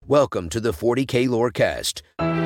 Welcome to the 40K Lorecast.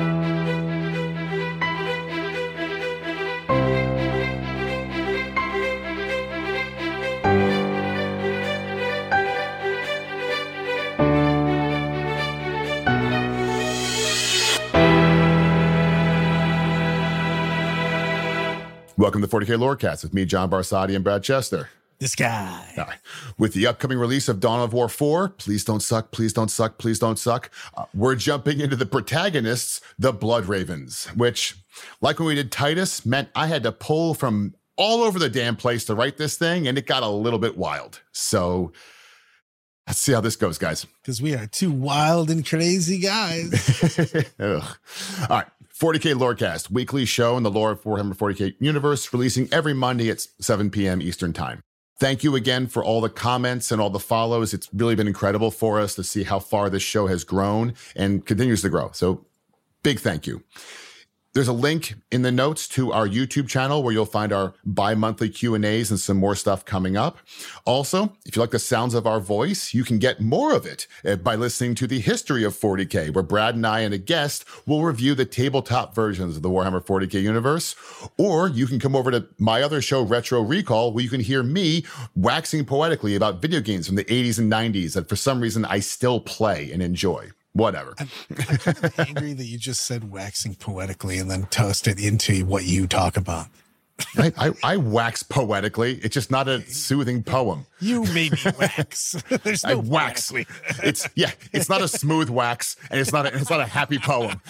Welcome to the 40K Lorecast with me, John Barsati, and Brad Chester. This guy. All right. With the upcoming release of Dawn of War 4, please don't suck, please don't suck, please don't suck. We're jumping into the protagonists, the Blood Ravens, which, like when we did Titus, meant I had to pull from all over the damn place to write this thing, and it got a little bit wild. So let's see how this goes, guys. Because we are two wild and crazy guys. Ugh. All right. 40K Lorecast, weekly show in the lore of Warhammer 40K universe, releasing every Monday at 7 p.m. Eastern Time. Thank you again for all the comments and all the follows. It's really been incredible for us to see how far this show has grown and continues to grow. So big thank you. There's a link in the notes to our YouTube channel where you'll find our bi-monthly Q&As and some more stuff coming up. Also, if you like the sounds of our voice, you can get more of it by listening to the History of 40K, where Brad and I and a guest will review the tabletop versions of the Warhammer 40K universe. Or you can come over to my other show, Retro Recall, where you can hear me waxing poetically about video games from the 80s and 90s that for some reason I still play and enjoy. Whatever. I'm kind of angry that you just said waxing poetically and then toast it into what you talk about. I wax poetically. It's just not a soothing poem. You made me wax. There's no I wax. It's not a smooth wax, and it's not a happy poem.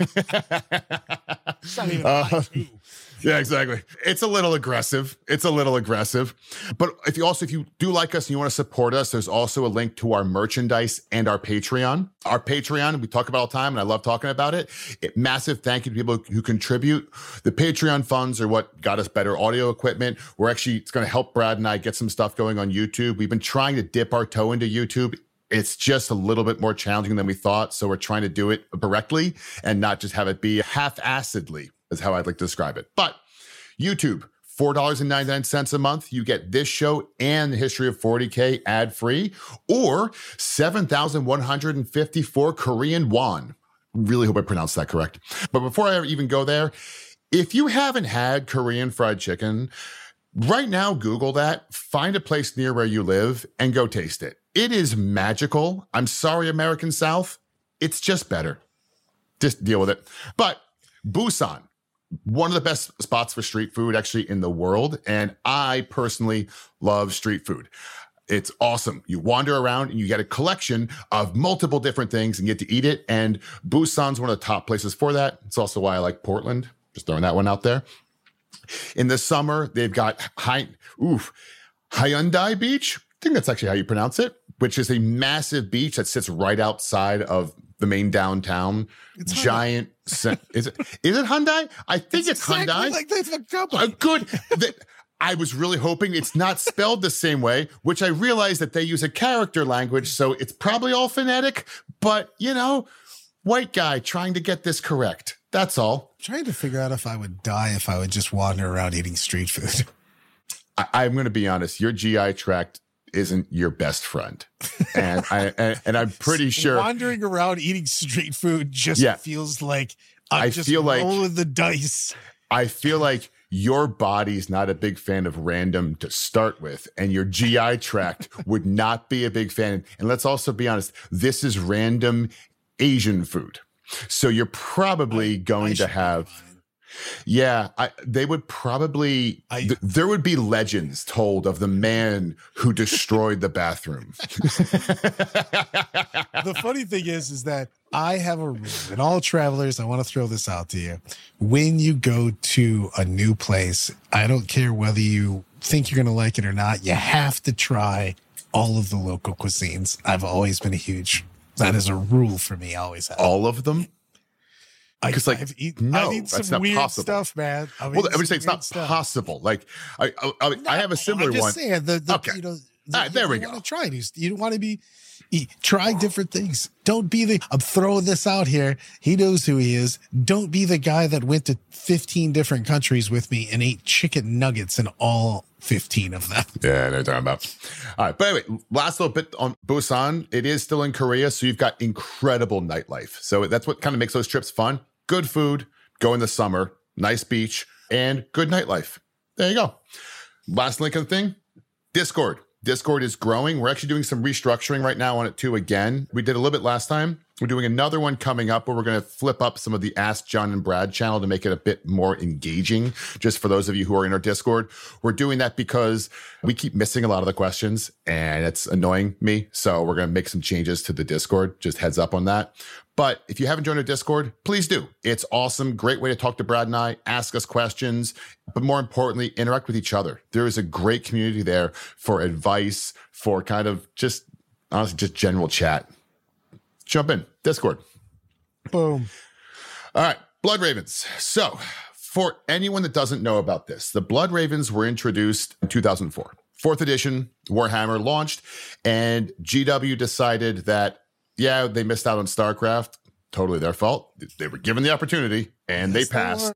It's not even haiku. Yeah, exactly. It's a little aggressive. But if you do like us and you want to support us, there's also a link to our merchandise and our Patreon. Our Patreon, we talk about all the time, and I love talking about it. Massive thank you to people who contribute. The Patreon funds are what got us better audio equipment. It's going to help Brad and I get some stuff going on YouTube. We've been trying to dip our toe into YouTube. It's just a little bit more challenging than we thought. So we're trying to do it correctly and not just have it be half-assedly, is how I'd like to describe it. But YouTube, $4.99 a month. You get this show and the History of 40K ad-free, or 7,154 Korean won. Really hope I pronounced that correct. But before I even go there, if you haven't had Korean fried chicken, right now, Google that, find a place near where you live, and go taste it. It is magical. I'm sorry, American South. It's just better. Just deal with it. But Busan, one of the best spots for street food actually in the world. And I personally love street food. It's awesome. You wander around and you get a collection of multiple different things and get to eat it. And Busan's one of the top places for that. It's also why I like Portland. Just throwing that one out there. In the summer, they've got Hyundai Beach. I think that's actually how you pronounce it, which is a massive beach that sits right outside of the main downtown. It's giant. Is it Hyundai? I think it's exactly Hyundai. Like the company. Good. I was really hoping it's not spelled the same way, which I realized that they use a character language, so it's probably all phonetic. But white guy trying to get this correct. That's all. I'm trying to figure out if I would die if I would just wander around eating street food. I'm going to be honest. Your GI tract isn't your best friend, and I'm pretty sure wandering around eating street food just feels like I feel rolling the dice. I feel like your body's not a big fan of random to start with, and your GI tract would not be a big fan. And let's also be honest, this is random Asian food. So you're probably going to have... they would probably... there would be legends told of the man who destroyed the bathroom. The funny thing is that I have a rule, and all travelers, I want to throw this out to you. When you go to a new place, I don't care whether you think you're going to like it or not, you have to try all of the local cuisines. I've always been that is a rule for me. I always have. All of them? Because I've eaten that's some weird possible. Stuff, man. I would say it's not possible. Like I have a similar one. I'm just saying, All right, there we You go. want to try these. You want to be try different things. Don't be the, I'm throwing this out here. He knows who he is. Don't be the guy that went to 15 different countries with me and ate chicken nuggets in all 15 of them. Yeah, they're talking about. All right, but anyway, last little bit on Busan. It is still in Korea, so you've got incredible nightlife. So that's what kind of makes those trips fun. Good food, go in the summer, nice beach, and good nightlife. There you go. Last link of the thing, Discord. Discord is growing. We're actually doing some restructuring right now on it too again. We did a little bit last time. We're doing another one coming up where we're going to flip up some of the Ask John and Brad channel to make it a bit more engaging, just for those of you who are in our Discord. We're doing that because we keep missing a lot of the questions and it's annoying me. So we're going to make some changes to the Discord. Just heads up on that. But if you haven't joined our Discord, please do. It's awesome. Great way to talk to Brad and I, ask us questions, but more importantly, interact with each other. There is a great community there for advice, for kind of just, honestly, just general chat. Jump in, Discord. Boom. All right, Blood Ravens. So for anyone that doesn't know about this, the Blood Ravens were introduced in 2004. 4th edition, Warhammer launched, and GW decided that, yeah, they missed out on StarCraft. Totally their fault. They were given the opportunity, and they passed.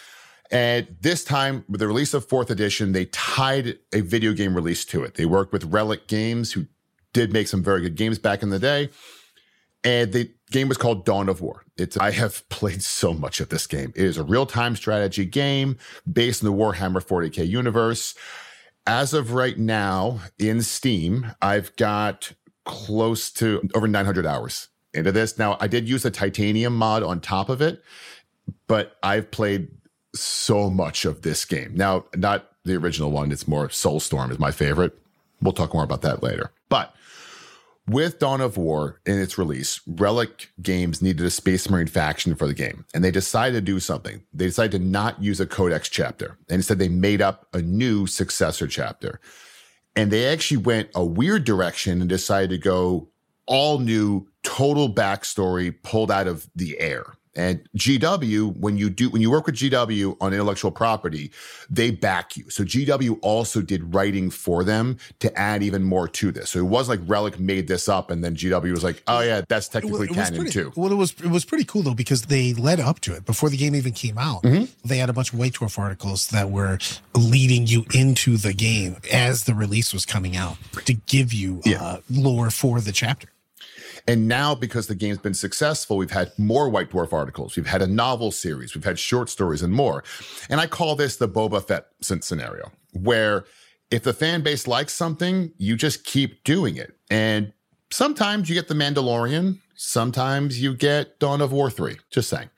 And this time, with the release of 4th edition, they tied a video game release to it. They worked with Relic Games, who did make some very good games back in the day. And the game was called Dawn of War. I have played so much of this game. It is a real-time strategy game based in the Warhammer 40K universe. As of right now, in Steam, I've got close to over 900 hours into this. Now, I did use a titanium mod on top of it, but I've played so much of this game. Now, not the original one. It's more Soulstorm is my favorite. We'll talk more about that later. But with Dawn of War in its release, Relic Games needed a Space Marine faction for the game, and they decided to do something. They decided to not use a Codex chapter, and instead they made up a new successor chapter. And they actually went a weird direction and decided to go all new, total backstory pulled out of the air. And GW, when you work with GW on intellectual property, they back you. So GW also did writing for them to add even more to this. So it wasn't like Relic made this up and then GW was like, oh yeah, that's technically canon too. Well, it was pretty cool though, because they led up to it before the game even came out. Mm-hmm. They had a bunch of White Dwarf articles that were leading you into the game as the release was coming out to give you lore for the chapter. And now, because the game's been successful, we've had more White Dwarf articles. We've had a novel series. We've had short stories and more. And I call this the Boba Fett scenario, where if the fan base likes something, you just keep doing it. And sometimes you get The Mandalorian. Sometimes you get Dawn of War 3. Just saying.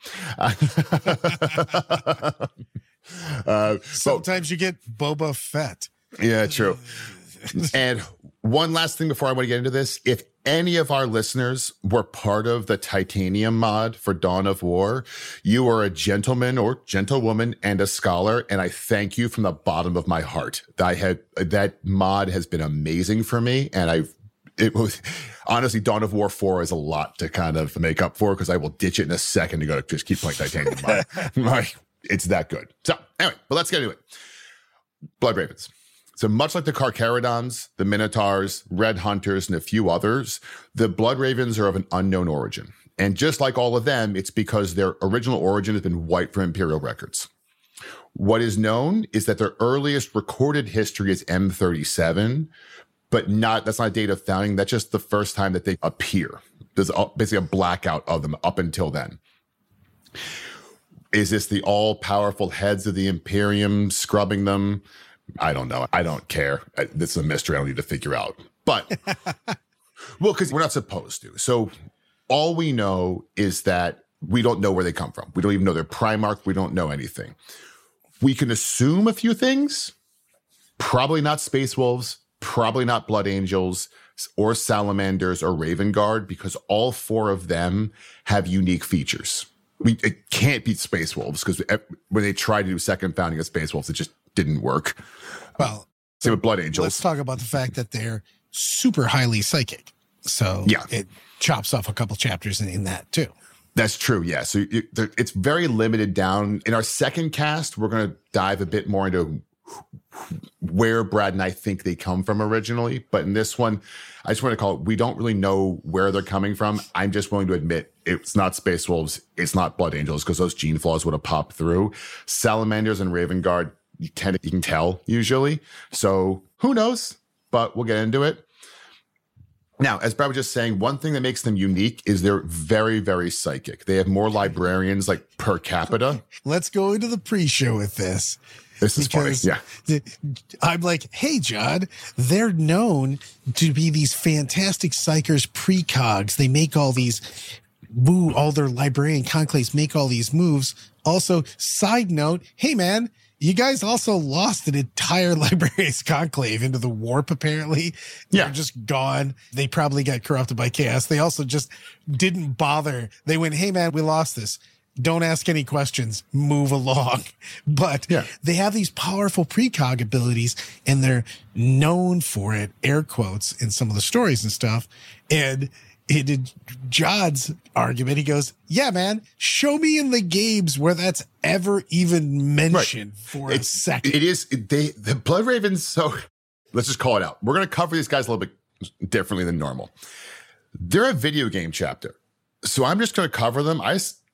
Sometimes you get Boba Fett. Yeah, true. And one last thing before I want to get into this. If any of our listeners were part of the Titanium mod for Dawn of War, you are a gentleman or gentlewoman and a scholar, and I thank you from the bottom of my heart. That mod has been amazing for me, and it was honestly, Dawn of War 4 is a lot to kind of make up for, because I will ditch it in a second to go to just keep playing Titanium mod. It's that good. So anyway, but let's get into it. Blood Ravens. So much like the Carcharodons, the Minotaurs, Red Hunters, and a few others, the Blood Ravens are of an unknown origin. And just like all of them, it's because their original origin has been wiped from Imperial records. What is known is that their earliest recorded history is M37, but that's not a date of founding. That's just the first time that they appear. There's basically a blackout of them up until then. Is this the all-powerful heads of the Imperium scrubbing them? I don't know. I don't care. This is a mystery I don't need to figure out. But, well, because we're not supposed to. So all we know is that we don't know where they come from. We don't even know their Primarch. We don't know anything. We can assume a few things. Probably not Space Wolves. Probably not Blood Angels or Salamanders or Raven Guard, because all four of them have unique features. It can't be Space Wolves, because when they tried to do second founding of Space Wolves, it just didn't work. Well, same with Blood Angels. Let's talk about the fact that they're super highly psychic. So yeah, it chops off a couple chapters in that too. That's true. Yeah. So it's very limited down. In our second cast, we're going to dive a bit more into where Brad and I think they come from originally. But in this one, I just want to call it, we don't really know where they're coming from. I'm just willing to admit it's not Space Wolves, it's not Blood Angels, because those gene flaws would have popped through. Salamanders and Raven Guard, you can tell usually. So who knows? But we'll get into it. Now, as Brad was just saying, one thing that makes them unique is they're very, very psychic. They have more librarians like per capita. Let's go into the pre-show with this. This is funny. Yeah. I'm like, hey, John, they're known to be these fantastic psychers, precogs. They make all these all their librarian conclaves make all these moves. Also, side note, hey, man, you guys also lost an entire librarian's conclave into the warp, apparently. Yeah. They're just gone. They probably got corrupted by chaos. They also just didn't bother. They went, hey, man, we lost this. Don't ask any questions. Move along. But they have these powerful precog abilities, and they're known for it, air quotes, in some of the stories and stuff. And in John's argument, he goes, yeah, man, show me in the games where that's ever even mentioned for a second. It is. The Blood Ravens, so let's just call it out. We're going to cover these guys a little bit differently than normal. They're a video game chapter. So I'm just going to cover them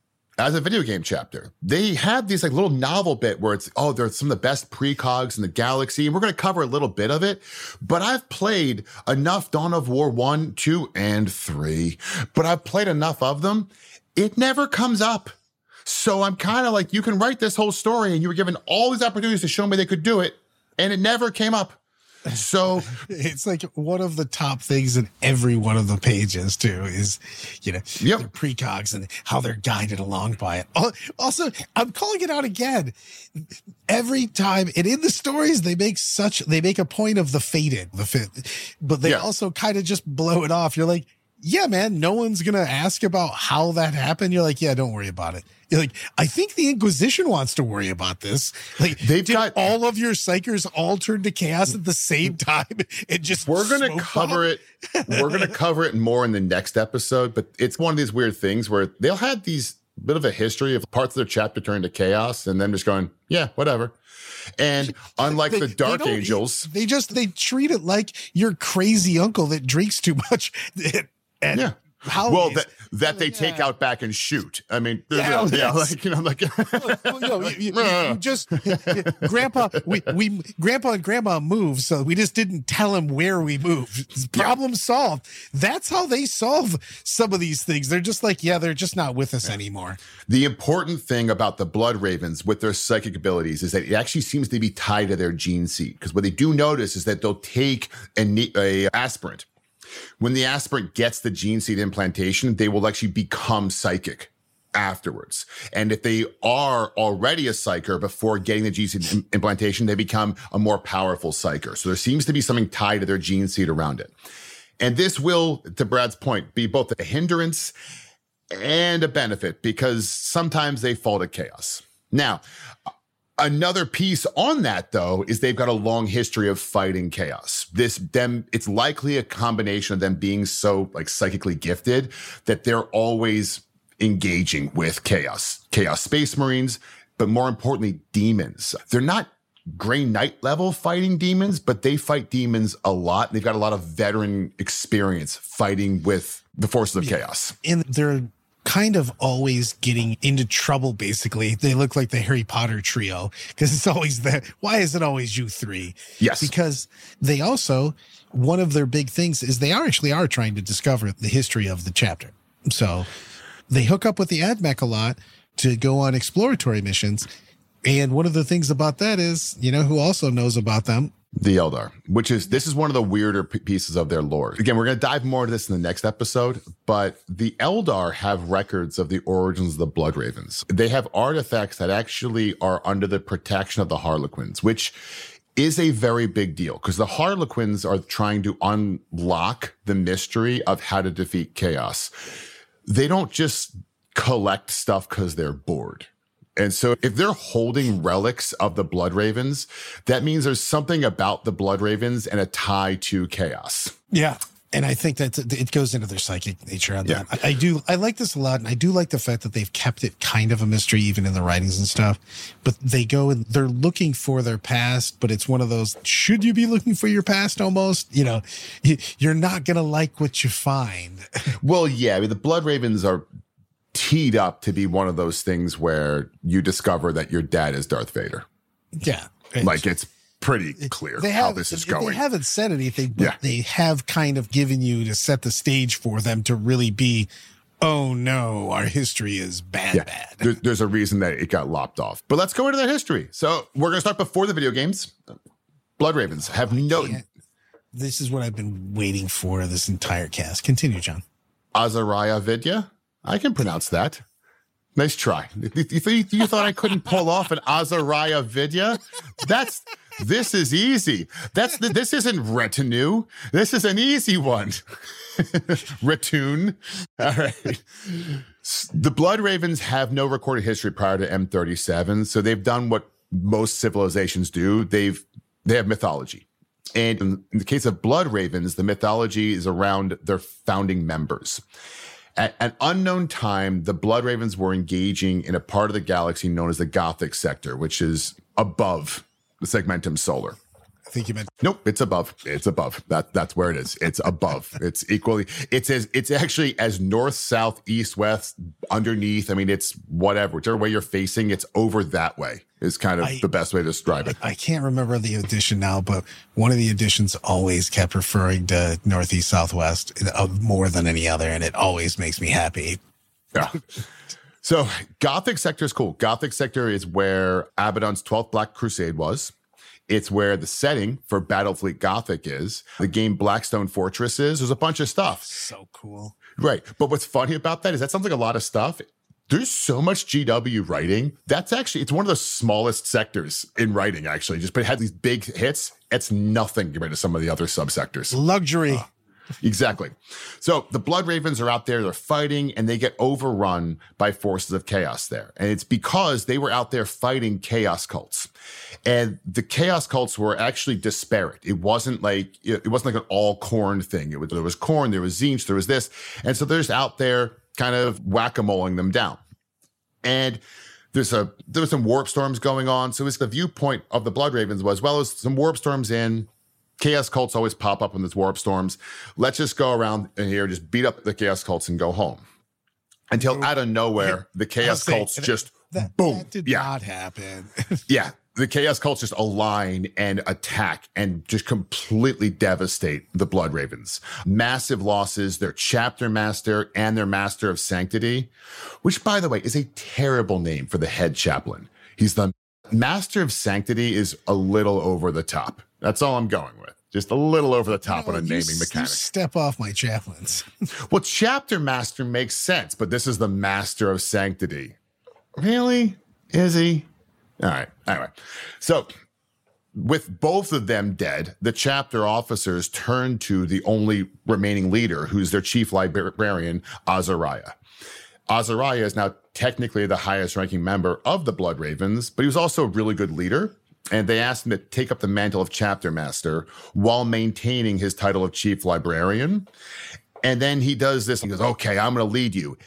as a video game chapter. They have these like little novel bit where it's, they're some of the best precogs in the galaxy. And we're going to cover a little bit of it, but I've played enough Dawn of War 1, 2, and 3, but I've played enough of them. It never comes up. So I'm kind of like, you can write this whole story and you were given all these opportunities to show me they could do it, and it never came up. So it's like one of the top things in every one of the pages too is, the precogs and how they're guided along by it. Also, I'm calling it out again. Every time, and in the stories, they make a point of the fated, but they also kind of just blow it off. You're like, yeah, man, no one's going to ask about how that happened. You're like, yeah, don't worry about it. You're like, I think the Inquisition wants to worry about this. Like, they've got all of your psychers all turn to chaos at the same time and just we're going to cover it. We're going to cover it more in the next episode, but it's one of these weird things where they'll have these bit of a history of parts of their chapter turning to chaos and then just going, yeah, whatever. And unlike the Dark Angels, they treat it like your crazy uncle that drinks too much. And holidays. That they take out back and shoot. I mean, Grandpa and Grandma moved, so we just didn't tell him where we moved. Problem solved. That's how they solve some of these things. They're just like, they're just not with us anymore. The important thing about the Blood Ravens with their psychic abilities is that it actually seems to be tied to their gene seed. Because what they do notice is that they'll take a aspirant. When the aspirant gets the gene seed implantation, they will actually become psychic afterwards. And if they are already a psyker before getting the gene seed implantation, they become a more powerful psyker. So there seems to be something tied to their gene seed around it. And this will, to Brad's point, be both a hindrance and a benefit because sometimes they fall to chaos. Now, another piece on that, though, is they've got a long history of fighting chaos. It's likely a combination of them being so psychically gifted that they're always engaging with chaos space marines, but more importantly, demons. They're not Grey Knight level fighting demons, but they fight demons a lot. They've got a lot of veteran experience fighting with the forces of chaos. And they're kind of always getting into trouble, basically. They look like the Harry Potter trio because it's always why is it always you three? Yes. Because they also, one of their big things is they are trying to discover the history of the chapter. So they hook up with the AdMech a lot to go on exploratory missions. And one of the things about that is, who also knows about them? The Eldar, this is one of the weirder pieces of their lore. Again, we're going to dive more into this in the next episode, but the Eldar have records of the origins of the Blood Ravens. They have artifacts that actually are under the protection of the Harlequins, which is a very big deal because the Harlequins are trying to unlock the mystery of how to defeat chaos. They don't just collect stuff because they're bored. And so if they're holding relics of the Blood Ravens, that means there's something about the Blood Ravens and a tie to chaos. Yeah. And I think that it goes into their psychic nature on that. I like this a lot. And I do like the fact that they've kept it kind of a mystery, even in the writings and stuff, but they go and they're looking for their past, but it's one of those, should you be looking for your past almost? You know, you're not going to like what you find. Well, yeah, I mean, the Blood Ravens are teed up to be one of those things where you discover that your dad is Darth Vader. Yeah. Like it's pretty clear how this is going. They haven't said anything, but they have kind of given you to set the stage for them to really be, oh no, our history is bad. There's a reason that it got lopped off. But let's go into their history. So we're going to start before the video games. Blood Ravens have This is what I've been waiting for this entire cast. Continue, John. Azariah Vidya. I can pronounce that. Nice try. You thought I couldn't pull off an Azariah Vidya? This is easy. This isn't retinue. This is an easy one. Retune. All right. The Blood Ravens have no recorded history prior to M37, so they've done what most civilizations do. They have mythology. And in the case of Blood Ravens, the mythology is around their founding members. At an unknown time, the Blood Ravens were engaging in a part of the galaxy known as the Gothic Sector, which is above the Segmentum Solar. I think you meant. Nope, it's above. It's above. That's where it is. It's above. It's equally. It's actually as north, south, east, west, underneath. I mean, it's whatever. Whichever way you're facing, it's over that way. Is kind of the best way to describe it. I can't remember the edition now, but one of the editions always kept referring to northeast, southwest more than any other, and it always makes me happy. Yeah. So Gothic Sector is cool. Gothic Sector is where Abaddon's 12th Black Crusade was. It's where the setting for Battlefleet Gothic is. The game Blackstone Fortress is. There's a bunch of stuff. So cool. Right. But what's funny about that is that sounds like a lot of stuff. There's so much GW writing. It's one of the smallest sectors in writing, actually. But it had these big hits. It's nothing compared to some of the other subsectors. Luxury. Exactly. So the Blood Ravens are out there, they're fighting, and they get overrun by forces of chaos there. And it's because they were out there fighting chaos cults. And the chaos cults were actually disparate. It wasn't like an all Khorne thing. There was Khorne, there was Tzeentch, there was this. And so they're just out there kind of whack-a-moling them down. And there was some warp storms going on. So it's the viewpoint of the Blood Ravens was, well, there's some warp storms in. Chaos cults always pop up in these warp storms. Let's just go around in here, just beat up the chaos cults and go home. Until out of nowhere, the chaos cults just boom. That did not happen. Yeah. The chaos cults just align and attack and just completely devastate the Blood Ravens. Massive losses, their chapter master and their master of sanctity, which, by the way, is a terrible name for the head chaplain. He's the master of sanctity is a little over the top. That's all I'm going with. Just a little over the top on a naming mechanic. You step off my chaplains. Well, chapter master makes sense, but this is the master of sanctity. Really? Is he? All right. Anyway, so with both of them dead, the chapter officers turn to the only remaining leader, who's their chief librarian, Azariah. Azariah is now technically the highest ranking member of the Blood Ravens, but he was also a really good leader. And they asked him to take up the mantle of chapter master while maintaining his title of chief librarian. And then he does this. He goes, okay, I'm going to lead you.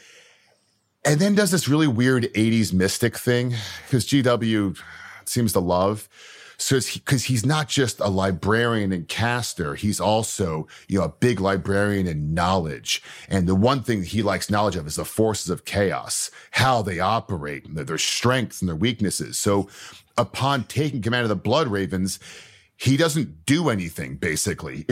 And then does this really weird 80s mystic thing, because GW seems to love. So because he's not just a librarian and caster, he's also, a big librarian in knowledge. And the one thing he likes knowledge of is the forces of chaos, how they operate, and their strengths and their weaknesses. So upon taking command of the Blood Ravens, he doesn't do anything, basically.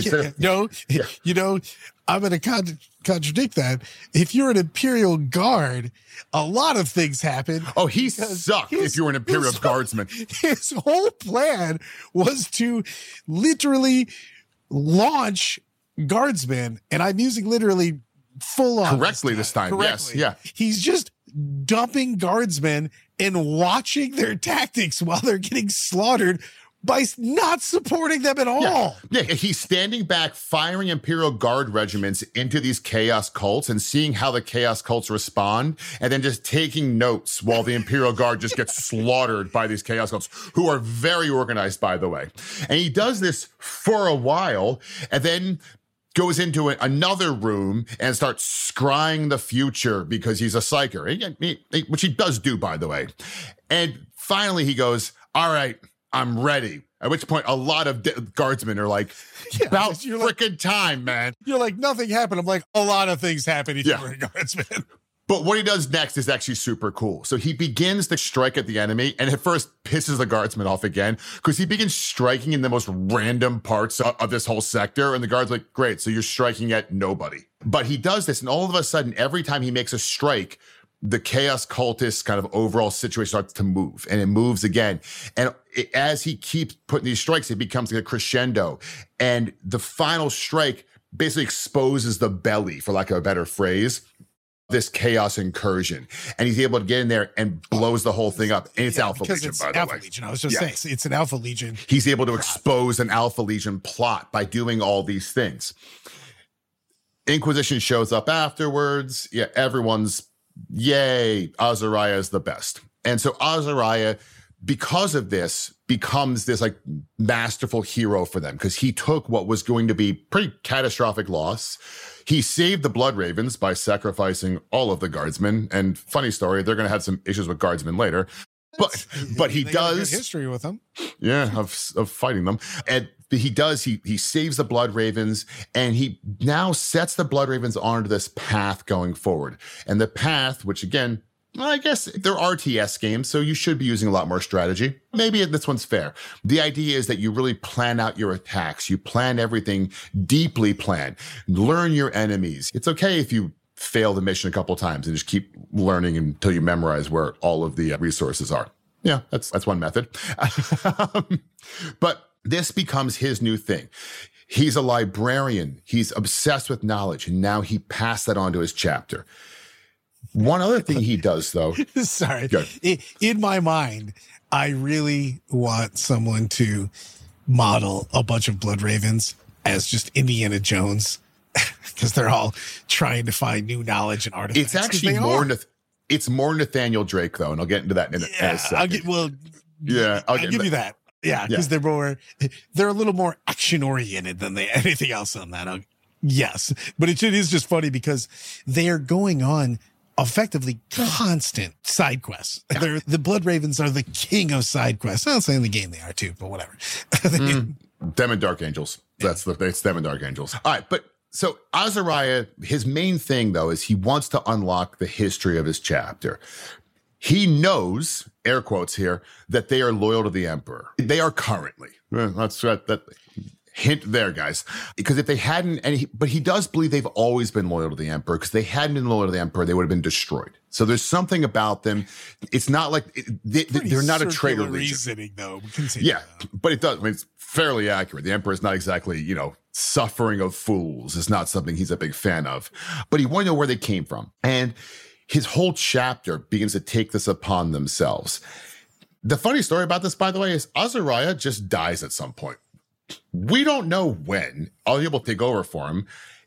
I'm going to contradict that. If you're an Imperial Guard, a lot of things happen. Oh, he sucked if you were an Imperial Guardsman. His whole plan was to literally launch guardsmen, and I'm using literally full on. Correctly this time. Yes, yeah. He's just dumping guardsmen and watching their tactics while they're getting slaughtered by not supporting them at all. Yeah, he's standing back, firing Imperial Guard regiments into these chaos cults and seeing how the chaos cults respond, and then just taking notes while the Imperial Guard just gets slaughtered by these chaos cults, who are very organized, by the way. And he does this for a while, and then goes into another room and starts scrying the future because he's a psyker, which he does do, by the way. And finally he goes, all right, I'm ready. At which point a lot of guardsmen are like, about freaking time, man. You're like, nothing happened. I'm like, a lot of things happened. Yeah. Guardsmen. But what he does next is actually super cool. So he begins to strike at the enemy, and at first pisses the guardsmen off again because he begins striking in the most random parts of this whole sector. And the guard's like, great, so you're striking at nobody. But he does this, and all of a sudden, every time he makes a strike, the Chaos Cultist kind of overall situation starts to move, and it moves again. And as he keeps putting these strikes, it becomes like a crescendo. And the final strike basically exposes the belly, for lack of a better phrase, this chaos incursion, and he's able to get in there and blows the whole thing up. And it's Alpha Legion, by the way. Legion. I was just saying, it's an Alpha Legion. He's able to expose an Alpha Legion plot by doing all these things. Inquisition shows up afterwards. Yeah, everyone's, yay, Azariah is the best. And so Azariah, because of this, becomes this like masterful hero for them because he took what was going to be pretty catastrophic loss. He saved the Blood Ravens by sacrificing all of the guardsmen. And funny story, they're going to have some issues with guardsmen later. But he does history with them. Yeah, of fighting them. And he saves the Blood Ravens, and he now sets the Blood Ravens onto this path going forward. And the path, which again, I guess they're RTS games, so you should be using a lot more strategy. Maybe this one's fair. The idea is that you really plan out your attacks. You plan everything, deeply plan. Learn your enemies. It's okay if you fail the mission a couple of times and just keep learning until you memorize where all of the resources are. Yeah, that's one method. But this becomes his new thing. He's a librarian. He's obsessed with knowledge, and now he passed that on to his chapter. One other thing he does, though. Sorry. In my mind, I really want someone to model a bunch of Blood Ravens as just Indiana Jones because they're all trying to find new knowledge and artifacts. It's actually it's more Nathaniel Drake, though, and I'll get into that in a second. I'll give you that. Yeah, because they're a little more action oriented than anything else on that. Yes, but it is just funny because they are going on effectively constant side quests. The Blood Ravens are the king of side quests. I'm not saying the game they are too, but whatever. Them and Dark Angels. It's them and Dark Angels. All right, but so Azariah, his main thing though is he wants to unlock the history of his chapter. He knows, air quotes here, that they are loyal to the Emperor. They are currently. That's that. Hint there, guys. Because if they hadn't, but he does believe they've always been loyal to the Emperor, because they hadn't been loyal to the Emperor, they would have been destroyed. So there's something about them. It's not like they're not a traitor legion. Though. Yeah, but it does. I mean, it's fairly accurate. The Emperor is not exactly, suffering of fools. It's not something he's a big fan of. But he wanted to know where they came from. And his whole chapter begins to take this upon themselves. The funny story about this, by the way, is Azariah just dies at some point. We don't know when other people take over for him.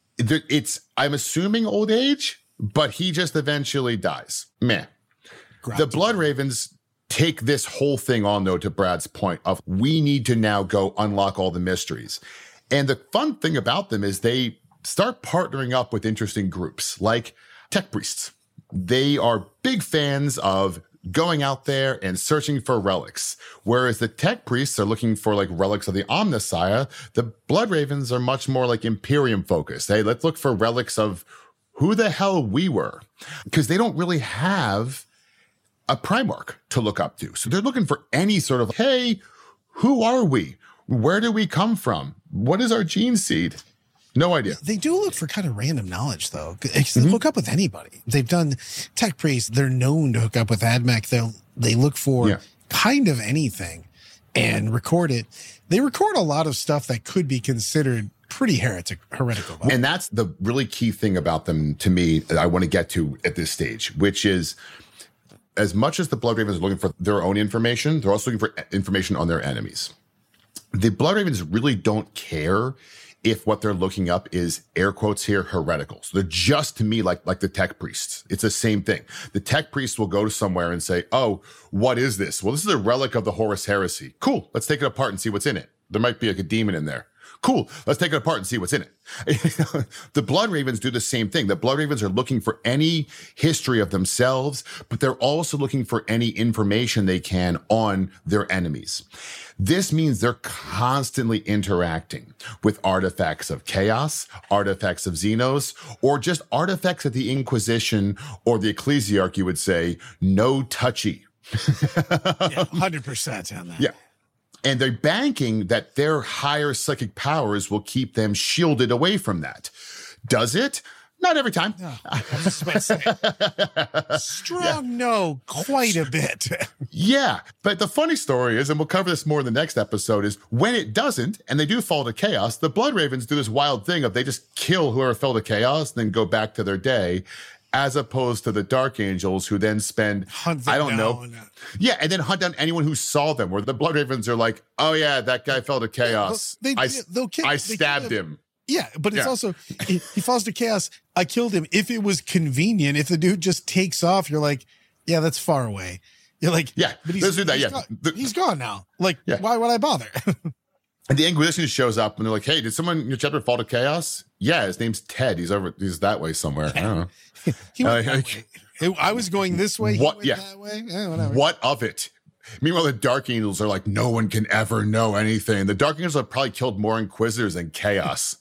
I'm assuming old age, but he just eventually dies. Meh. The Blood Ravens take this whole thing on, though, to Brad's point of we need to now go unlock all the mysteries. And the fun thing about them is they start partnering up with interesting groups like Tech Priests. They are big fans of going out there and searching for relics. Whereas the Tech Priests are looking for like relics of the Omnissiah, the Blood Ravens are much more like Imperium focused. Hey, let's look for relics of who the hell we were. Because they don't really have a Primarch to look up to. So they're looking for any sort of, hey, who are we? Where do we come from? What is our gene seed? No idea. They do look for kind of random knowledge, though. They hook up with anybody. They've done Tech Priests. They're known to hook up with AdMech. They look for kind of anything and record it. They record a lot of stuff that could be considered pretty heretical. And that's the really key thing about them to me that I want to get to at this stage, which is as much as the Blood Ravens are looking for their own information, they're also looking for information on their enemies. The Blood Ravens really don't care if what they're looking up is, air quotes here, heretical. So they're just, to me, like the Tech Priests. It's the same thing. The Tech Priests will go to somewhere and say, oh, what is this? Well, this is a relic of the Horus Heresy. Cool. Let's take it apart and see what's in it. There might be like a demon in there. Cool. Let's take it apart and see what's in it. The Blood Ravens do the same thing. The Blood Ravens are looking for any history of themselves, but they're also looking for any information they can on their enemies. This means they're constantly interacting with artifacts of chaos, artifacts of Xenos, or just artifacts of the Inquisition or the Ecclesiarchy would say, no touchy. Yeah, 100% on that. Yeah. And they're banking that their higher psychic powers will keep them shielded away from that. Does it? Not every time. No, I was just about to say. Strong no, quite a bit. Yeah. But the funny story is, and we'll cover this more in the next episode, is when it doesn't, and they do fall to chaos, the Blood Ravens do this wild thing of they just kill whoever fell to chaos and then go back to their day, as opposed to the Dark Angels who then spend, I don't know. Yeah, and then hunt down anyone who saw them, where the Blood Ravens are like, oh yeah, that guy fell to chaos. I stabbed him. Yeah, but it's also, he falls to chaos. I killed him. If it was convenient, if the dude just takes off, you're like, yeah, that's far away. You're like, yeah, but let's do that. He's gone now. Like, why would I bother? And the Inquisition shows up and they're like, hey, did someone in your chapter fall to chaos? Yeah, his name's Ted. He's that way somewhere. I don't know. He went that way. I was going this way. He went that way. Whatever. What of it? Meanwhile, the Dark Angels are like, no one can ever know anything. The Dark Angels have probably killed more Inquisitors than Chaos.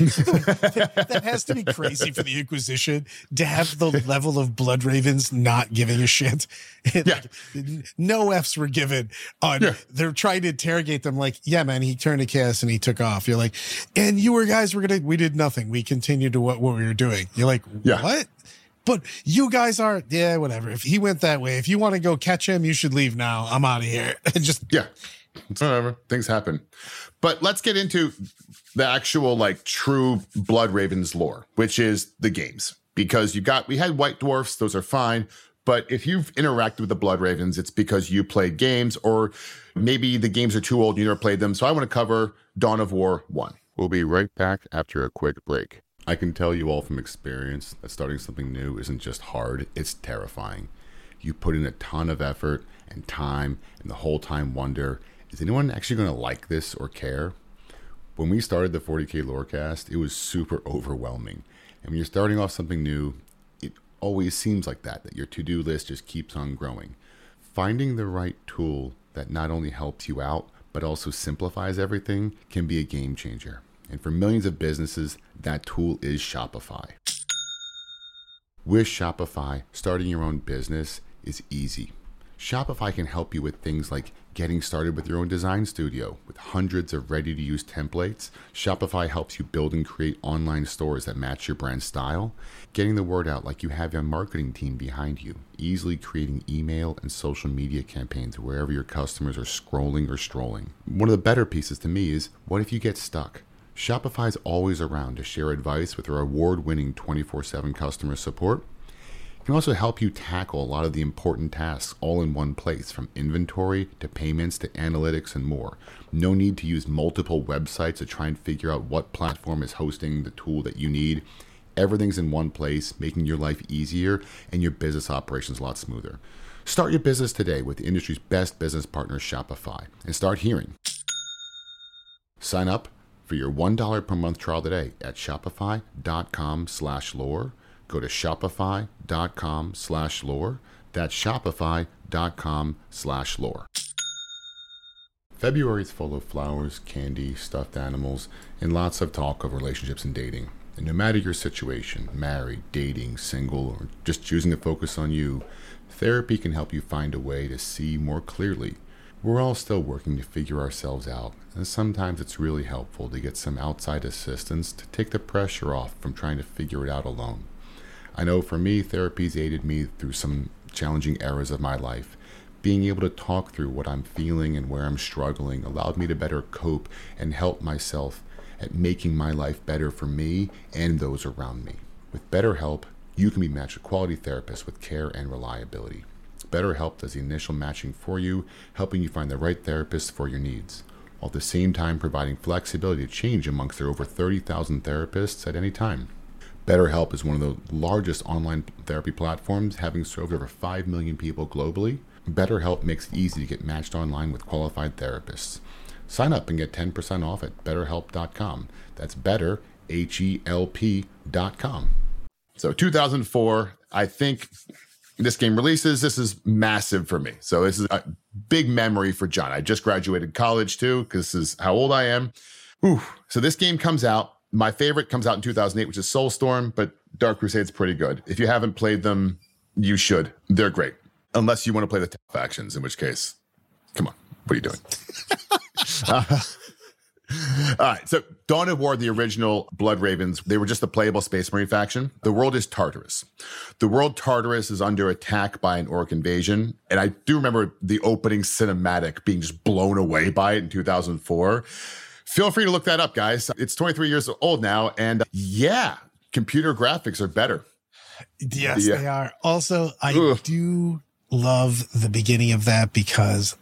That has to be crazy for the Inquisition to have the level of Blood Ravens not giving a shit. Yeah. No F's were given on. Yeah. They're trying to interrogate them like, yeah, man, he turned to chaos and he took off. You're like, and you guys we did nothing. We continued to what we were doing. You're like, what? But you guys are, whatever. If he went that way, if you want to go catch him, you should leave now. I'm out of here. It's whatever. Things happen. But let's get into the actual true Blood Ravens lore, which is the games. Because we had White Dwarfs, those are fine. But if you've interacted with the Blood Ravens, it's because you played games, or maybe the games are too old, you never played them. So I want to cover Dawn of War 1. We'll be right back after a quick break. I can tell you all from experience that starting something new isn't just hard, it's terrifying. You put in a ton of effort and time, and the whole time wonder, is anyone actually going to like this or care? When we started the 40K Lorecast, it was super overwhelming. And when you're starting off something new, it always seems like that your to-do list just keeps on growing. Finding the right tool that not only helps you out, but also simplifies everything can be a game changer. And for millions of businesses, that tool is Shopify. With Shopify, starting your own business is easy. Shopify can help you with things like getting started with your own design studio. With hundreds of ready-to-use templates, Shopify helps you build and create online stores that match your brand style, getting the word out like you have a marketing team behind you, easily creating email and social media campaigns wherever your customers are scrolling or strolling. One of the better pieces to me is, what if you get stuck? Shopify's always around to share advice with their award-winning 24/7 customer support. It can also help you tackle a lot of the important tasks all in one place, from inventory to payments to analytics and more. No need to use multiple websites to try and figure out what platform is hosting the tool that you need. Everything's in one place, making your life easier and your business operations a lot smoother. Start your business today with the industry's best business partner, Shopify, and start hearing. Sign up for your $1 per month trial today at shopify.com/lore. Go to shopify.com/lore. That's shopify.com/lore. February is full of flowers, candy, stuffed animals, and lots of talk of relationships and dating. And no matter your situation, married, dating, single, or just choosing to focus on you, therapy can help you find a way to see more clearly. We're all still working to figure ourselves out, and sometimes it's really helpful to get some outside assistance to take the pressure off from trying to figure it out alone. I know for me, therapy's aided me through some challenging eras of my life. Being able to talk through what I'm feeling and where I'm struggling allowed me to better cope and help myself at making my life better for me and those around me. With BetterHelp, you can be matched with quality therapists with care and reliability. BetterHelp does the initial matching for you, helping you find the right therapist for your needs, while at the same time providing flexibility to change amongst their over 30,000 therapists at any time. BetterHelp is one of the largest online therapy platforms, having served over 5 million people globally. BetterHelp makes it easy to get matched online with qualified therapists. Sign up and get 10% off at betterhelp.com. That's better, HELP.com. So 2004, I think this game releases. This is massive for me. So this is a big memory for John. I just graduated college too, because this is how old I am. Whew. So this game comes out. My favorite comes out in 2008, which is Soulstorm, but Dark Crusade's pretty good. If you haven't played them, you should. They're great. Unless you want to play the tough factions, in which case, come on, what are you doing? All right, so Dawn of War, the original Blood Ravens, they were just a playable Space Marine faction. The world is Tartarus. The world Tartarus is under attack by an orc invasion, and I do remember the opening cinematic being just blown away by it in 2004. Feel free to look that up, guys. It's 23 years old now, and yeah, computer graphics are better. Yes, they are. Also, I do love the beginning of that because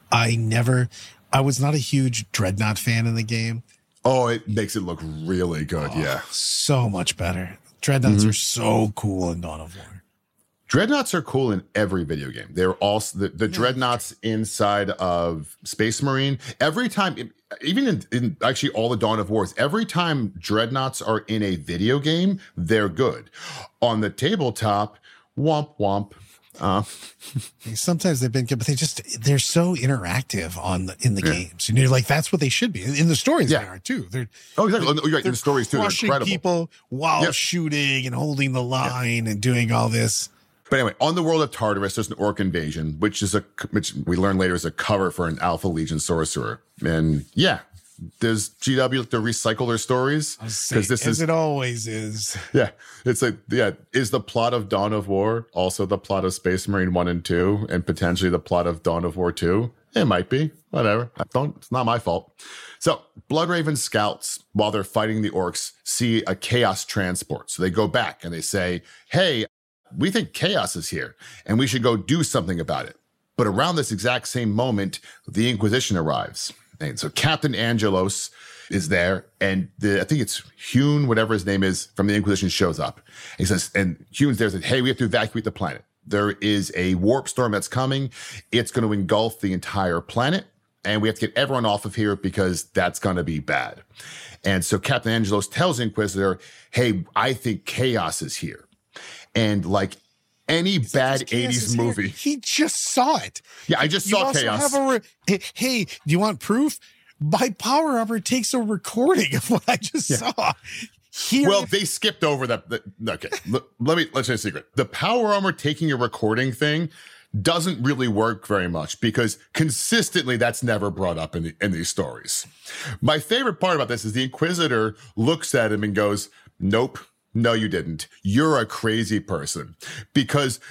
I was not a huge Dreadnought fan in the game. Oh, it makes it look really good. Yeah. So much better. Dreadnoughts are so cool in Dawn of War. Dreadnoughts are cool in every video game. They're also the Dreadnoughts inside of Space Marine. Every time, even in actually all the Dawn of Wars, every time Dreadnoughts are in a video game, they're good. On the tabletop, womp womp. Sometimes they've been good, but they're so interactive in the games. And you're like, that's what they should be. In the stories, they are too. Exactly. You're right. In the stories too, they're incredible. People while shooting and holding the line and doing all this. But anyway, on the world of Tartarus, there's an orc invasion, which we learn later is a cover for an Alpha Legion sorcerer. And yeah, does GW like to recycle their stories? Because this is it always is. Yeah, it's like is the plot of Dawn of War also the plot of Space Marine 1 and 2, and potentially the plot of Dawn of War 2? It might be. Whatever. It's not my fault. So Bloodraven scouts, while they're fighting the orcs, see a chaos transport. So they go back and they say, "Hey, we think chaos is here, and we should go do something about it." But around this exact same moment, the Inquisition arrives. And so Captain Angelos is there, and I think it's Hune, whatever his name is, from the Inquisition shows up. He says, and Hune's there, says, "Hey, we have to evacuate the planet. There is a warp storm that's coming. It's going to engulf the entire planet, and we have to get everyone off of here because that's going to be bad." And so Captain Angelos tells the Inquisitor, "Hey, I think chaos is here." And like any bad 80s movie. He just saw it. Yeah, I just saw chaos. Hey, do you want proof? My Power Armor takes a recording of what I just saw. Well, they skipped over that. Okay, let's say a secret. The Power Armor taking a recording thing doesn't really work very much because consistently that's never brought up in these stories. My favorite part about this is the Inquisitor looks at him and goes, "Nope. No, you didn't. You're a crazy person." Because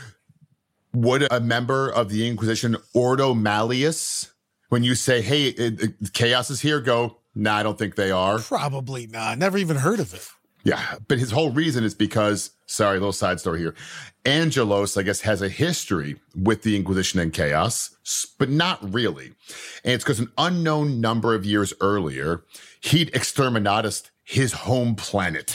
would a member of the Inquisition, Ordo Malleus, when you say, "Hey, chaos is here," go, "Nah, I don't think they are"? Probably not. Never even heard of it. Yeah, but his whole reason is because, sorry, little side story here. Angelos, I guess, has a history with the Inquisition and chaos, but not really. And it's because an unknown number of years earlier, he'd exterminatus his home planet.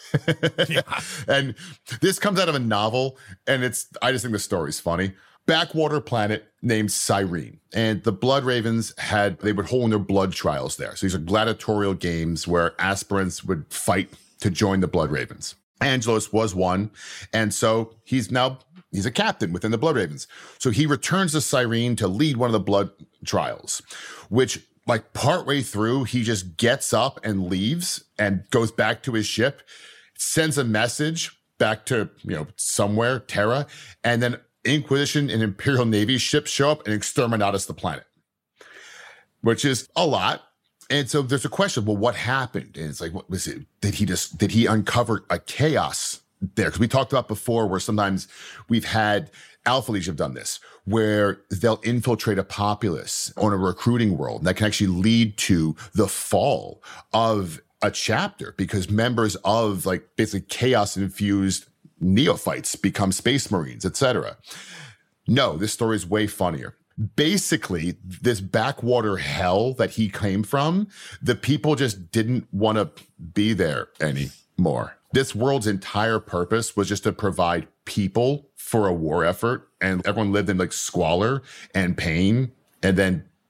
And this comes out of a novel, and I just think the story's funny. Backwater planet named Cyrene, and the Blood Ravens they would hold their blood trials there. So these are gladiatorial games where aspirants would fight to join the Blood Ravens. Angelos was one, and so he's a captain within the Blood Ravens. So he returns to Cyrene to lead one of the blood trials, which like partway through, he just gets up and leaves and goes back to his ship, sends a message back to, somewhere, Terra, and then Inquisition and Imperial Navy ships show up and exterminatus the planet, which is a lot. And so there's a question, well, what happened? And it's like, what was it? Did he uncover a chaos there? Because we talked about before where sometimes we've had Alpha Legion have done this, where they'll infiltrate a populace on a recruiting world. And that can actually lead to the fall of a chapter because members of like basically chaos infused neophytes become Space Marines, etc. No, this story is way funnier. Basically, this backwater hell that he came from, the people just didn't want to be there anymore. This world's entire purpose was just to provide people for a war effort, and everyone lived in like squalor and pain. And then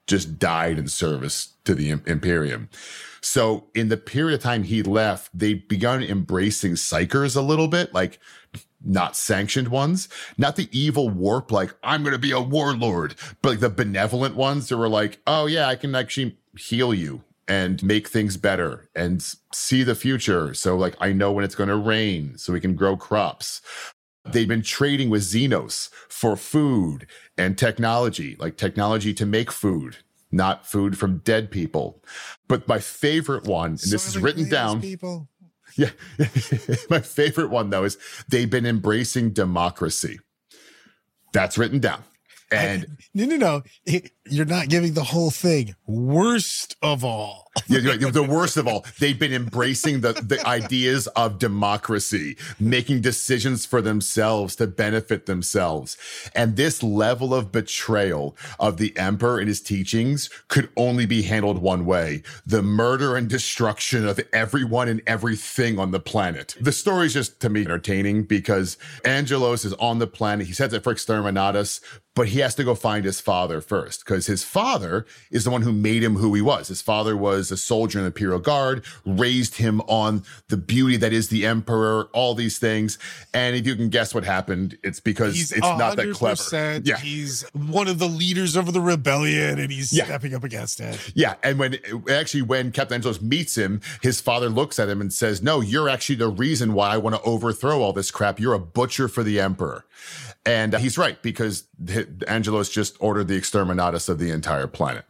just died in service to the Imperium. So in the period of time he left, they begun embracing psychers a little bit, like not sanctioned ones, not the evil warp, like I'm going to be a warlord, but like the benevolent ones that were like, oh yeah, I can actually heal you and make things better and see the future. So like, I know when it's going to rain so we can grow crops. They've been trading with Xenos for food and technology, like technology to make food, not food from dead people. But my favorite one, and this is written down. People. Yeah. My favorite one, though, is they've been embracing democracy. That's written down. And No. You're not giving the whole thing. Worst of all. Yeah, the worst of all, they've been embracing the ideas of democracy, making decisions for themselves to benefit themselves. And this level of betrayal of the Emperor and his teachings could only be handled one way: the murder and destruction of everyone and everything on the planet. The story is just, to me, entertaining because Angelos is on the planet. He sets it for Exterminatus, but he has to go find his father first because his father is the one who made him who he was. His father was a soldier in the Imperial Guard, raised him on the beauty that is the Emperor, all these things. And if you can guess what happened, it's because it's not that clever. Yeah. He's one of the leaders of the rebellion and he's stepping up against it. Yeah. And when Captain Angelos meets him, his father looks at him and says, no, you're actually the reason why I want to overthrow all this crap. You're a butcher for the Emperor. And he's right, because Angelos just ordered the exterminatus of the entire planet.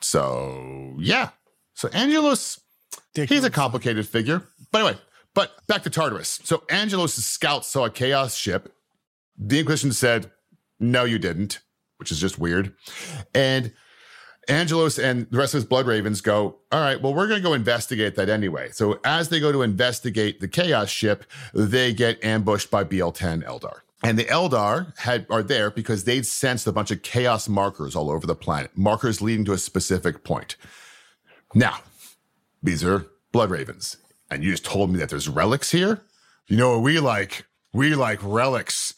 So, yeah. So Angelos, he's a complicated figure. But anyway, back to Tartarus. So Angelos' scouts saw a Chaos ship. The Inquisition said, no, you didn't, which is just weird. And Angelos and the rest of his Blood Ravens go, all right, well, we're going to go investigate that anyway. So as they go to investigate the Chaos ship, they get ambushed by BL-10 Eldar. And the Eldar are there because they'd sensed a bunch of chaos markers all over the planet, markers leading to a specific point. Now, these are Blood Ravens, and you just told me that there's relics here? You know what we like? We like relics.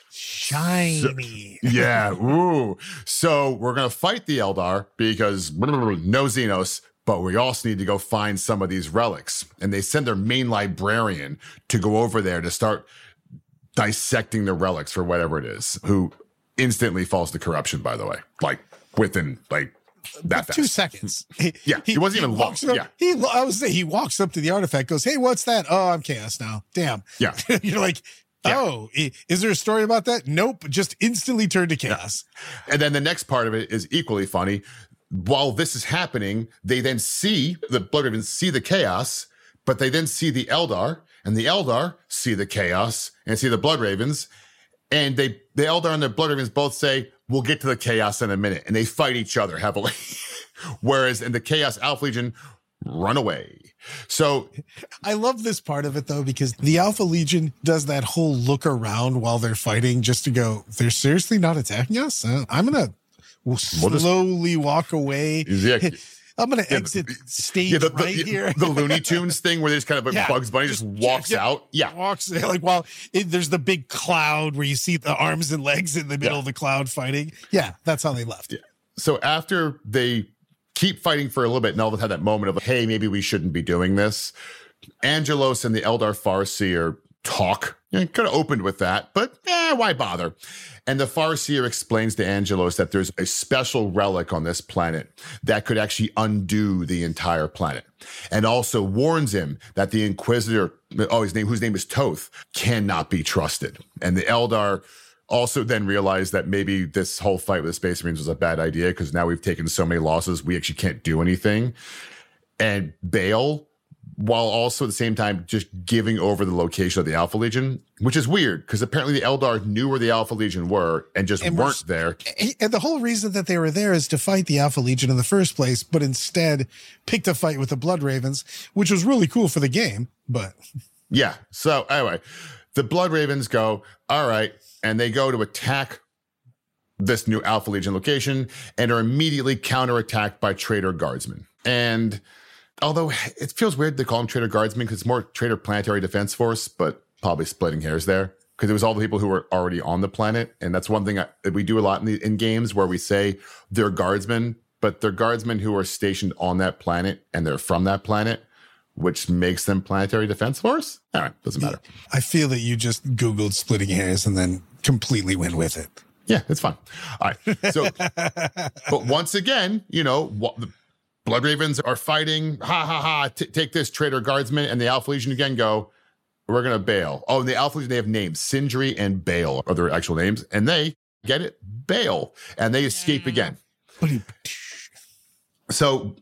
Shiny. Yeah, ooh. So we're going to fight the Eldar because no Xenos, but we also need to go find some of these relics. And they send their main librarian to go over there to start dissecting the relics for whatever it is, who instantly falls to corruption, by the way, like within like that fast. 2 seconds. He wasn't even long. I would say he walks up to the artifact, goes, hey, what's that? Oh, I'm Chaos now. Damn. Yeah. You're like, oh, is there a story about that? Nope. Just instantly turned to Chaos. Yeah. And then the next part of it is equally funny. While this is happening, they then see the Blood Ravens see the Chaos, but they then see the Eldar, and the Eldar see the Chaos and see the Blood Ravens. And the Eldar and the Blood Ravens both say, we'll get to the Chaos in a minute. And they fight each other heavily. Whereas in the Chaos, Alpha Legion run away. So I love this part of it, though, because the Alpha Legion does that whole look around while they're fighting just to go, they're seriously not attacking us? I'm going to slowly walk away. Yeah. I'm going to exit stage here. The Looney Tunes thing where there's kind of Bugs Bunny just walks out. Yeah. Walks like while there's the big cloud where you see the arms and legs in the middle of the cloud fighting. Yeah, that's how they left. Yeah. So after they keep fighting for a little bit and all of a sudden that moment of, hey, maybe we shouldn't be doing this, Angelos and the Eldar Farseer talk. Could have opened with that, but why bother? And the Farseer explains to Angelos that there's a special relic on this planet that could actually undo the entire planet. And also warns him that the Inquisitor, whose name is Toth, cannot be trusted. And the Eldar also then realized that maybe this whole fight with the Space Marines was a bad idea because now we've taken so many losses, we actually can't do anything. And Bail, while also at the same time just giving over the location of the Alpha Legion, which is weird because apparently the Eldar knew where the Alpha Legion were and just weren't there. And the whole reason that they were there is to fight the Alpha Legion in the first place, but instead picked a fight with the Blood Ravens, which was really cool for the game. But yeah. So anyway, the Blood Ravens go, all right, and they go to attack this new Alpha Legion location and are immediately counterattacked by Traitor Guardsmen. And although it feels weird to call them Traitor Guardsmen because it's more Traitor Planetary Defense Force, but probably splitting hairs there because it was all the people who were already on the planet. And that's one thing that we do a lot in games where we say they're guardsmen, but they're guardsmen who are stationed on that planet and they're from that planet, which makes them Planetary Defense Force. All right, doesn't matter. I feel that you just Googled splitting hairs and then completely went with it. Yeah, it's fun. All right. So, but once again, the Blood Ravens are fighting. Ha ha ha. Take this, traitor guardsman. And the Alpha Legion again go, we're going to bail. Oh, and the Alpha Legion, they have names. Sindri and Bale are their actual names. And they get it, bail. And they escape again. So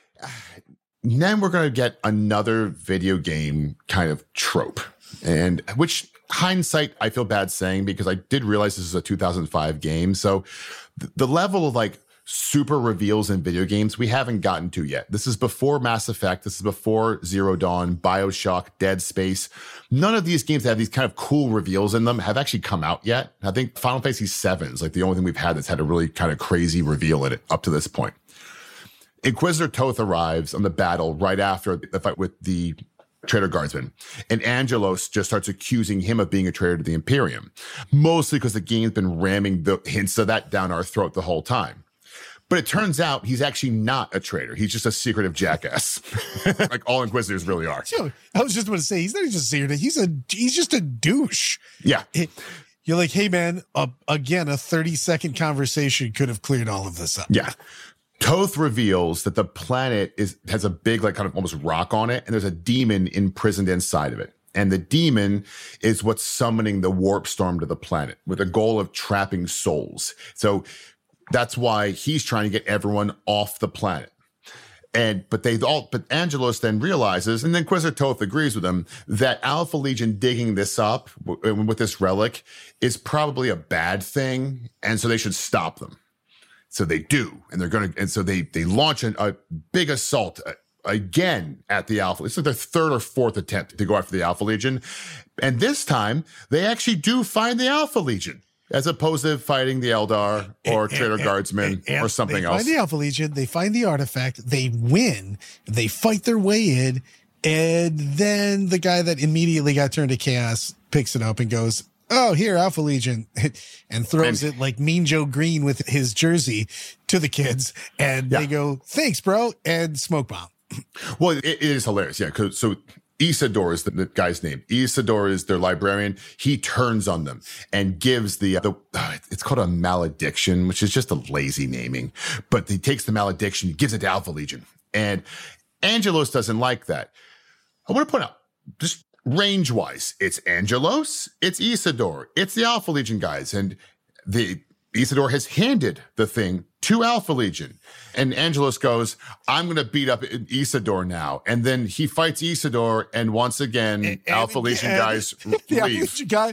then we're going to get another video game kind of trope. And which hindsight, I feel bad saying because I did realize this is a 2005 game. So the level of like super reveals in video games we haven't gotten to yet. This is before Mass Effect. This is before Zero Dawn, BioShock, Dead Space. None of these games that have these kind of cool reveals in them have actually come out yet. I think Final Fantasy VII is like the only thing we've had that's had a really kind of crazy reveal in it up to this point. Inquisitor Toth arrives on the battle right after the fight with the traitor guardsman, and Angelos just starts accusing him of being a traitor to the Imperium, mostly because the game's been ramming the hints of that down our throat the whole time. But it turns out he's actually not a traitor. He's just a secretive jackass, like all Inquisitors really are. So, I was just going to say, he's not just a secretive. He's just a douche. Yeah. You're like, hey, man, again, a 30-second conversation could have cleared all of this up. Yeah. Toth reveals that the planet has a big, like, kind of almost rock on it, and there's a demon imprisoned inside of it. And the demon is what's summoning the warp storm to the planet with the goal of trapping souls. So that's why he's trying to get everyone off the planet. But Angelos then realizes, and then Inquisitor Toth agrees with him, that Alpha Legion digging this up with this relic is probably a bad thing, and so they should stop them. So they do, and so they launch a big assault again at the Alpha. It's like their third or fourth attempt to go after the Alpha Legion, and this time they actually do find the Alpha Legion, as opposed to fighting the Eldar or Traitor Guardsmen or something else. They find the Alpha Legion, they find the artifact, they win, they fight their way in, and then the guy that immediately got turned to chaos picks it up and goes, oh, here, Alpha Legion, and throws it like Mean Joe Green with his jersey to the kids. And they go, thanks, bro, and smoke bomb. Well, it is hilarious. Yeah. So Isidore is the guy's name. Isidore is their librarian. He turns on them and gives it's called a malediction, which is just a lazy naming, but he takes the malediction, gives it to Alpha Legion. And Angelos doesn't like that. I want to point out, just range-wise, it's Angelos, it's Isidore, it's the Alpha Legion guys, and Isidore has handed the thing to Alpha Legion. And Angelos goes, I'm going to beat up Isidore now. And then he fights Isidore, and once again, Alpha Legion guys leave. The Alpha Legion guy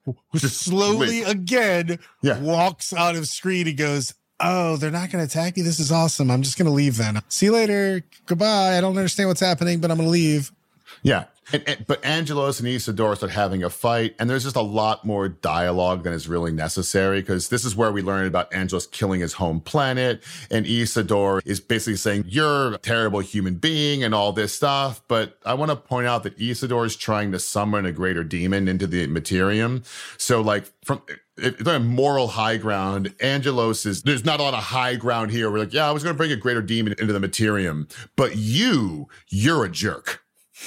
slowly again walks out of screen and goes, oh, they're not going to attack me? This is awesome. I'm just going to leave then. See you later. Goodbye. I don't understand what's happening, but I'm going to leave. Yeah. But Angelos and Isidore start having a fight, and there's just a lot more dialogue than is really necessary, because this is where we learn about Angelos killing his home planet, and Isidore is basically saying, you're a terrible human being and all this stuff. But I want to point out that Isidore is trying to summon a greater demon into the Materium. So like if they're on moral high ground, there's not a lot of high ground here. We're like, yeah, I was going to bring a greater demon into the Materium, but you're a jerk.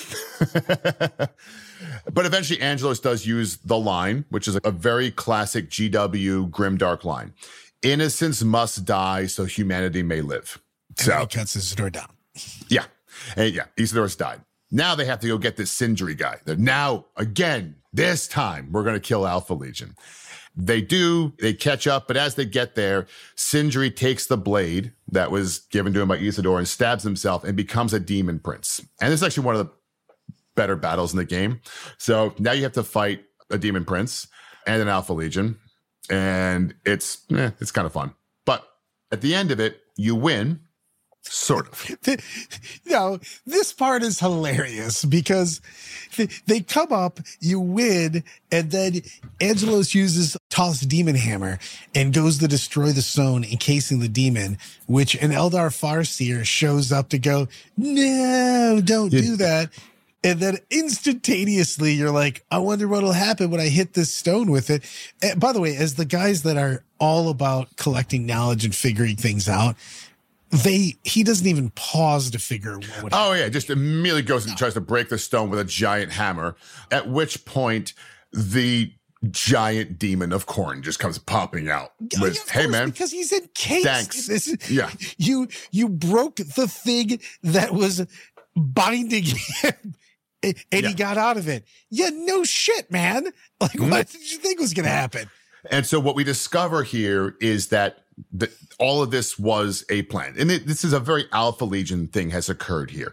But eventually Angelos does use the line, which is a very classic GW grimdark line. Innocence must die so humanity may live. So he cuts Isidore down. Yeah. And Isidore's died. Now they have to go get this Sindri guy. Now, again, this time we're going to kill Alpha Legion. They catch up, but as they get there, Sindri takes the blade that was given to him by Isidore and stabs himself and becomes a demon prince. And this is actually one of the better battles in the game. So now you have to fight a demon prince and an Alpha Legion, and it's kind of fun. But at the end of it, you win. Sort of. This part is hilarious because they come up, you win, and then Angelos uses Toth's demon hammer and goes to destroy the stone encasing the demon, which an Eldar Farseer shows up to go, no, don't do that. And then instantaneously, you're like, I wonder what'll happen when I hit this stone with it. And by the way, as the guys that are all about collecting knowledge and figuring things out, he doesn't even pause to figure what would happen. Oh, yeah, just immediately goes and tries to break the stone with a giant hammer, at which point the giant demon of Khorne just comes popping out with, hey, man. Because he's encased. Thanks. Yeah. You broke the thing that was binding him. And he got out of it. Yeah, no shit, man. Like, what did you think was going to happen? And so what we discover here is that all of this was a plan. And this is a very Alpha Legion thing has occurred here.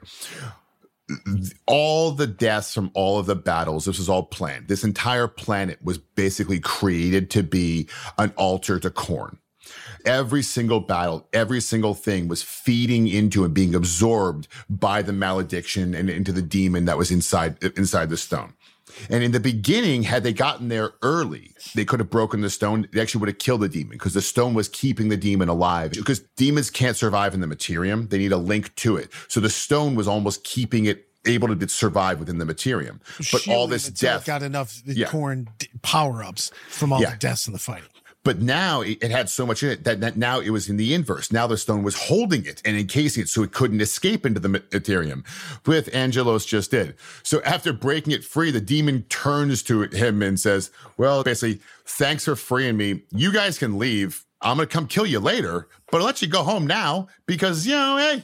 All the deaths from all of the battles, this was all planned. This entire planet was basically created to be an altar to Khorne. Every single battle, every single thing was feeding into and being absorbed by the malediction and into the demon that was inside the stone. And in the beginning, had they gotten there early, they could have broken the stone. They actually would have killed the demon because the stone was keeping the demon alive. Because demons can't survive in the materium. They need a link to it. So the stone was almost keeping it able to survive within the materium. But all this death got enough Khorne power-ups from all the deaths in the fighting. But now it had so much in it that now it was in the inverse. Now the stone was holding it and encasing it so it couldn't escape into the materium, with Angelos just did. So after breaking it free, the demon turns to him and says, well, basically, thanks for freeing me. You guys can leave. I'm going to come kill you later, but I'll let you go home now because, hey,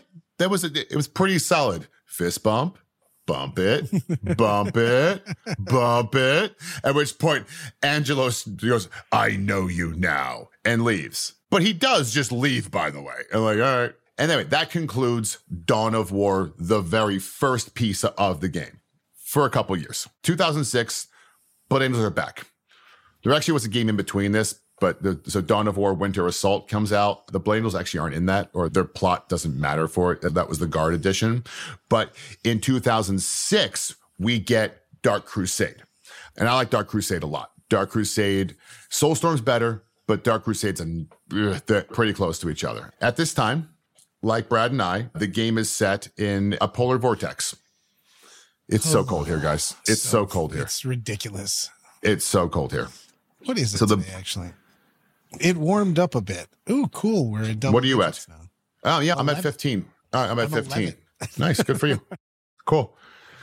it was pretty solid. Fist bump. Bump it, bump it, bump it. At which point, Angelos goes, I know you now, and leaves. But he does just leave, by the way. And all right. And anyway, that concludes Dawn of War, the very first piece of the game, for a couple years. 2006, Blood Angels are back. There actually was a game in between this, so Dawn of War, Winter Assault comes out. The Blood Angels actually aren't in that, or their plot doesn't matter for it. That was the Guard edition. But in 2006, we get Dark Crusade. And I like Dark Crusade a lot. Dark Crusade, Soulstorm's better, but Dark Crusade's they're pretty close to each other. At this time, like Brad and I, the game is set in a polar vortex. It's so cold here, guys. It's so cold here. It's ridiculous. It's so cold here. What is it today, actually? It warmed up a bit. Ooh, cool. We're in double. What are you at? Now. Oh, yeah, I'm at 15. I'm at 15. Nice. Good for you. Cool.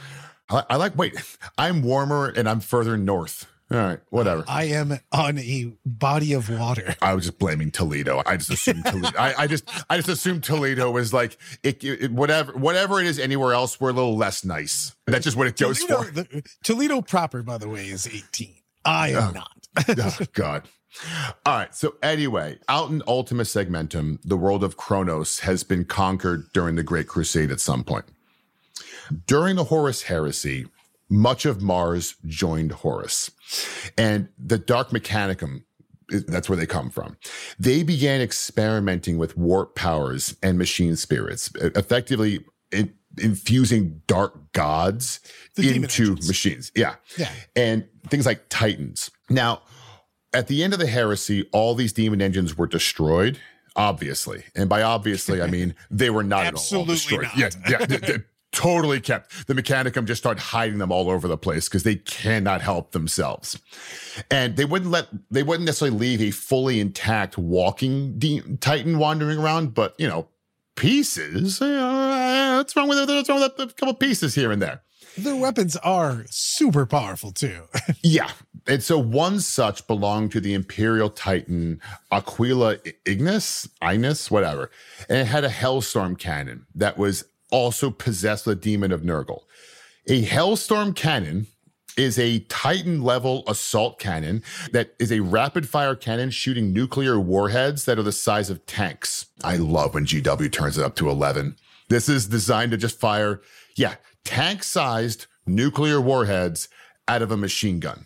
I'm warmer and I'm further north. All right, whatever. I am on a body of water. I was just blaming Toledo. I just assumed Toledo. I just assumed Toledo was like whatever it is anywhere else. We're a little less nice. That's just what it goes for. Toledo proper, by the way, is 18. I am not. Oh, God. All right. So anyway, out in Ultima Segmentum, the world of Kronos has been conquered during the Great Crusade at some point. During the Horus Heresy, much of Mars joined Horus. And the Dark Mechanicum, that's where they come from. They began experimenting with warp powers and machine spirits, effectively infusing dark gods into machines. Yeah. And things like Titans. Now, at the end of the heresy, all these demon engines were destroyed, obviously. And by obviously, I mean, they were not at all destroyed. Not. Yeah, totally kept. The Mechanicum just started hiding them all over the place because they cannot help themselves. And they wouldn't necessarily leave a fully intact walking Titan wandering around, but, pieces. What's wrong with it? What's wrong with a couple pieces here and there? Their weapons are super powerful too. Yeah. And so one such belonged to the Imperial Titan Aquila Ignis, whatever. And it had a Hellstorm cannon that was also possessed with the demon of Nurgle. A Hellstorm cannon is a Titan-level assault cannon that is a rapid-fire cannon shooting nuclear warheads that are the size of tanks. I love when GW turns it up to 11. This is designed to just fire, tank-sized nuclear warheads out of a machine gun.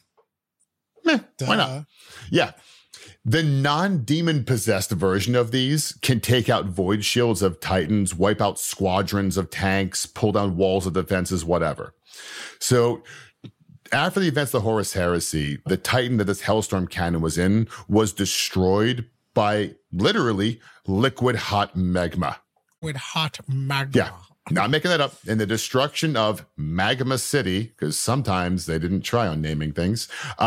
Why not? Yeah. The non-demon possessed version of these can take out void shields of Titans, wipe out squadrons of tanks, pull down walls of defenses, whatever. So after the events of the Horus Heresy, the Titan that this Hellstorm cannon was in was destroyed by literally liquid hot magma. With hot magma. Yeah. Not making that up. In the destruction of Magma City, because sometimes they didn't try on naming things,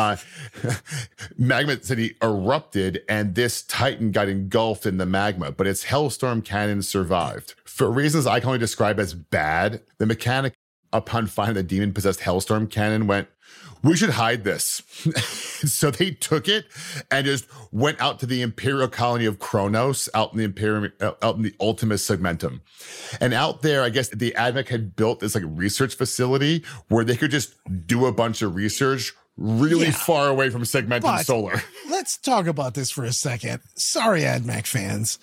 Magma City erupted and this Titan got engulfed in the magma, but its Hellstorm cannon survived. For reasons I can only describe as bad, the mechanic, upon finding the demon-possessed Hellstorm cannon, went, we should hide this. So they took it and just went out to the Imperial colony of Kronos, out in the Ultimus Segmentum. And out there, I guess the AdMech had built this like research facility where they could just do a bunch of research really far away from Segmentum Solar. Let's talk about this for a second. Sorry, AdMech fans.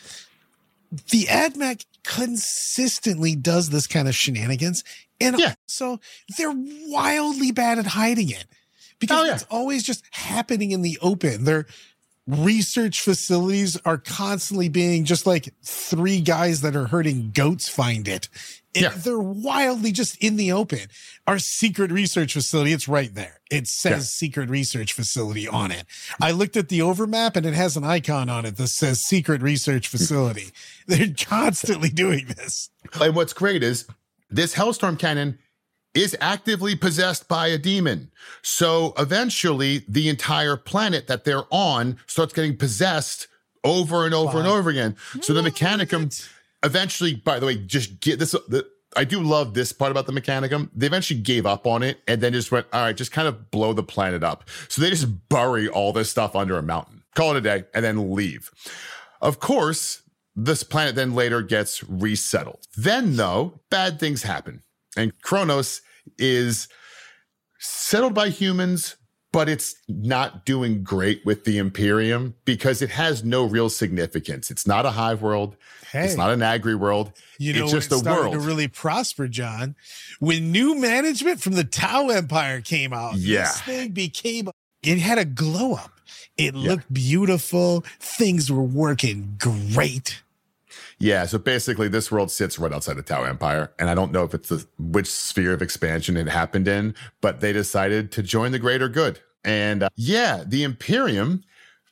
The AdMech consistently does this kind of shenanigans. And so they're wildly bad at hiding it because it's always just happening in the open. Their research facilities are constantly being just like 3 guys that are herding goats find it. They're wildly just in the open. Our secret research facility, it's right there. It says secret research facility on it. I looked at the overmap and it has an icon on it that says secret research facility. They're constantly doing this. And what's great is this Hellstorm cannon is actively possessed by a demon. So eventually the entire planet that they're on starts getting possessed over and over and over again. So the Mechanicum eventually, by the way, just get this. I do love this part about the Mechanicum. They eventually gave up on it and then just went, all right, just kind of blow the planet up. So they just bury all this stuff under a mountain, call it a day, and then leave. Of course, this planet then later gets resettled. Then, though, bad things happen. And Kronos is settled by humans, but it's not doing great with the Imperium because it has no real significance. It's not a hive world. Hey, it's not an agri world. It's just a world. To really prosper, John, when new management from the Tau Empire came out, this thing it had a glow up. It looked beautiful. Things were working great. Yeah, so basically this world sits right outside the Tau Empire, and I don't know if it's which sphere of expansion it happened in, but they decided to join the greater good. And the Imperium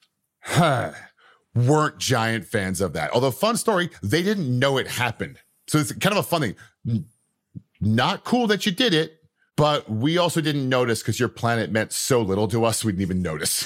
weren't giant fans of that. Although, fun story, they didn't know it happened. So it's kind of a fun thing. Not cool that you did it, but we also didn't notice because your planet meant so little to us, we didn't even notice.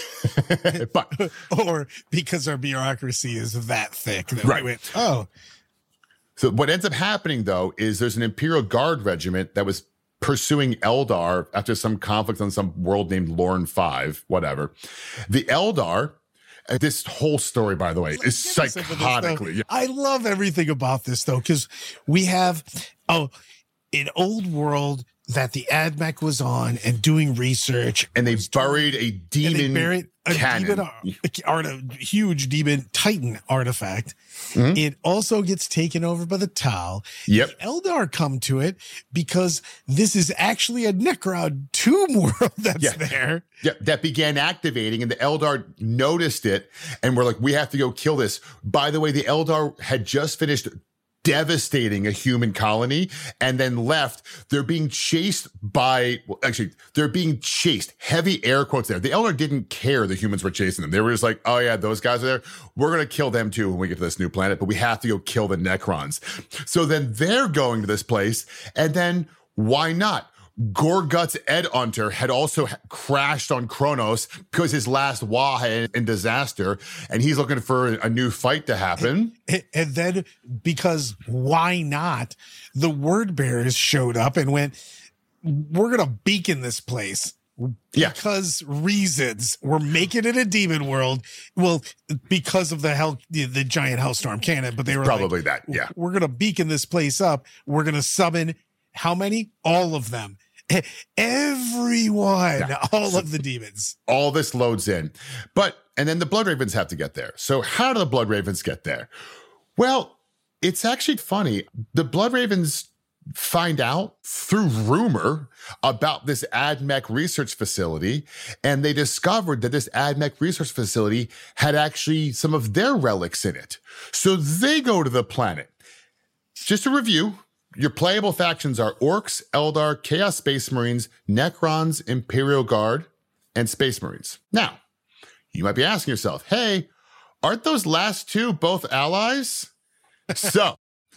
Or because our bureaucracy is that thick. That we went, oh. So what ends up happening, though, is there's an Imperial Guard regiment that was pursuing Eldar after some conflict on some world named Lorne 5, whatever. The Eldar, this whole story, by the way, is psychotically. I love everything about this, though, because we have an old world that the AdMech was on and doing research. And they buried a demon cannon. A huge demon Titan artifact. Mm-hmm. It also gets taken over by the Tau. Yep. The Eldar come to it because this is actually a Necron tomb world that's there. Yeah, that began activating, and the Eldar noticed it and were like, we have to go kill this. By the way, the Eldar had just finished devastating a human colony and then left. They're being chased they're being chased. Heavy air quotes there. The Eldar didn't care the humans were chasing them. They were just like, oh yeah, those guys are there. We're going to kill them too when we get to this new planet, but we have to go kill the Necrons. So then they're going to this place, and then why not? Gorguts Ed Hunter had also crashed on Kronos because his last Wa had in disaster, and he's looking for a new fight to happen. And then, because why not, the word bearers showed up and went, we're going to beacon this place. Because reasons. We're making it a demon world. Well, because of the giant Hellstorm cannon, but they were probably like, that. Yeah. We're going to beacon this place up. We're going to summon how many? All of them. Everyone, all of the demons. All this loads in. And then the Blood Ravens have to get there. So how do the Blood Ravens get there? Well, it's actually funny. The Blood Ravens find out through rumor about this AdMech research facility, and they discovered that this AdMech research facility had actually some of their relics in it. So they go to the planet. Just to review, your playable factions are Orcs, Eldar, Chaos Space Marines, Necrons, Imperial Guard, and Space Marines. Now, you might be asking yourself, hey, aren't those last two both allies? So,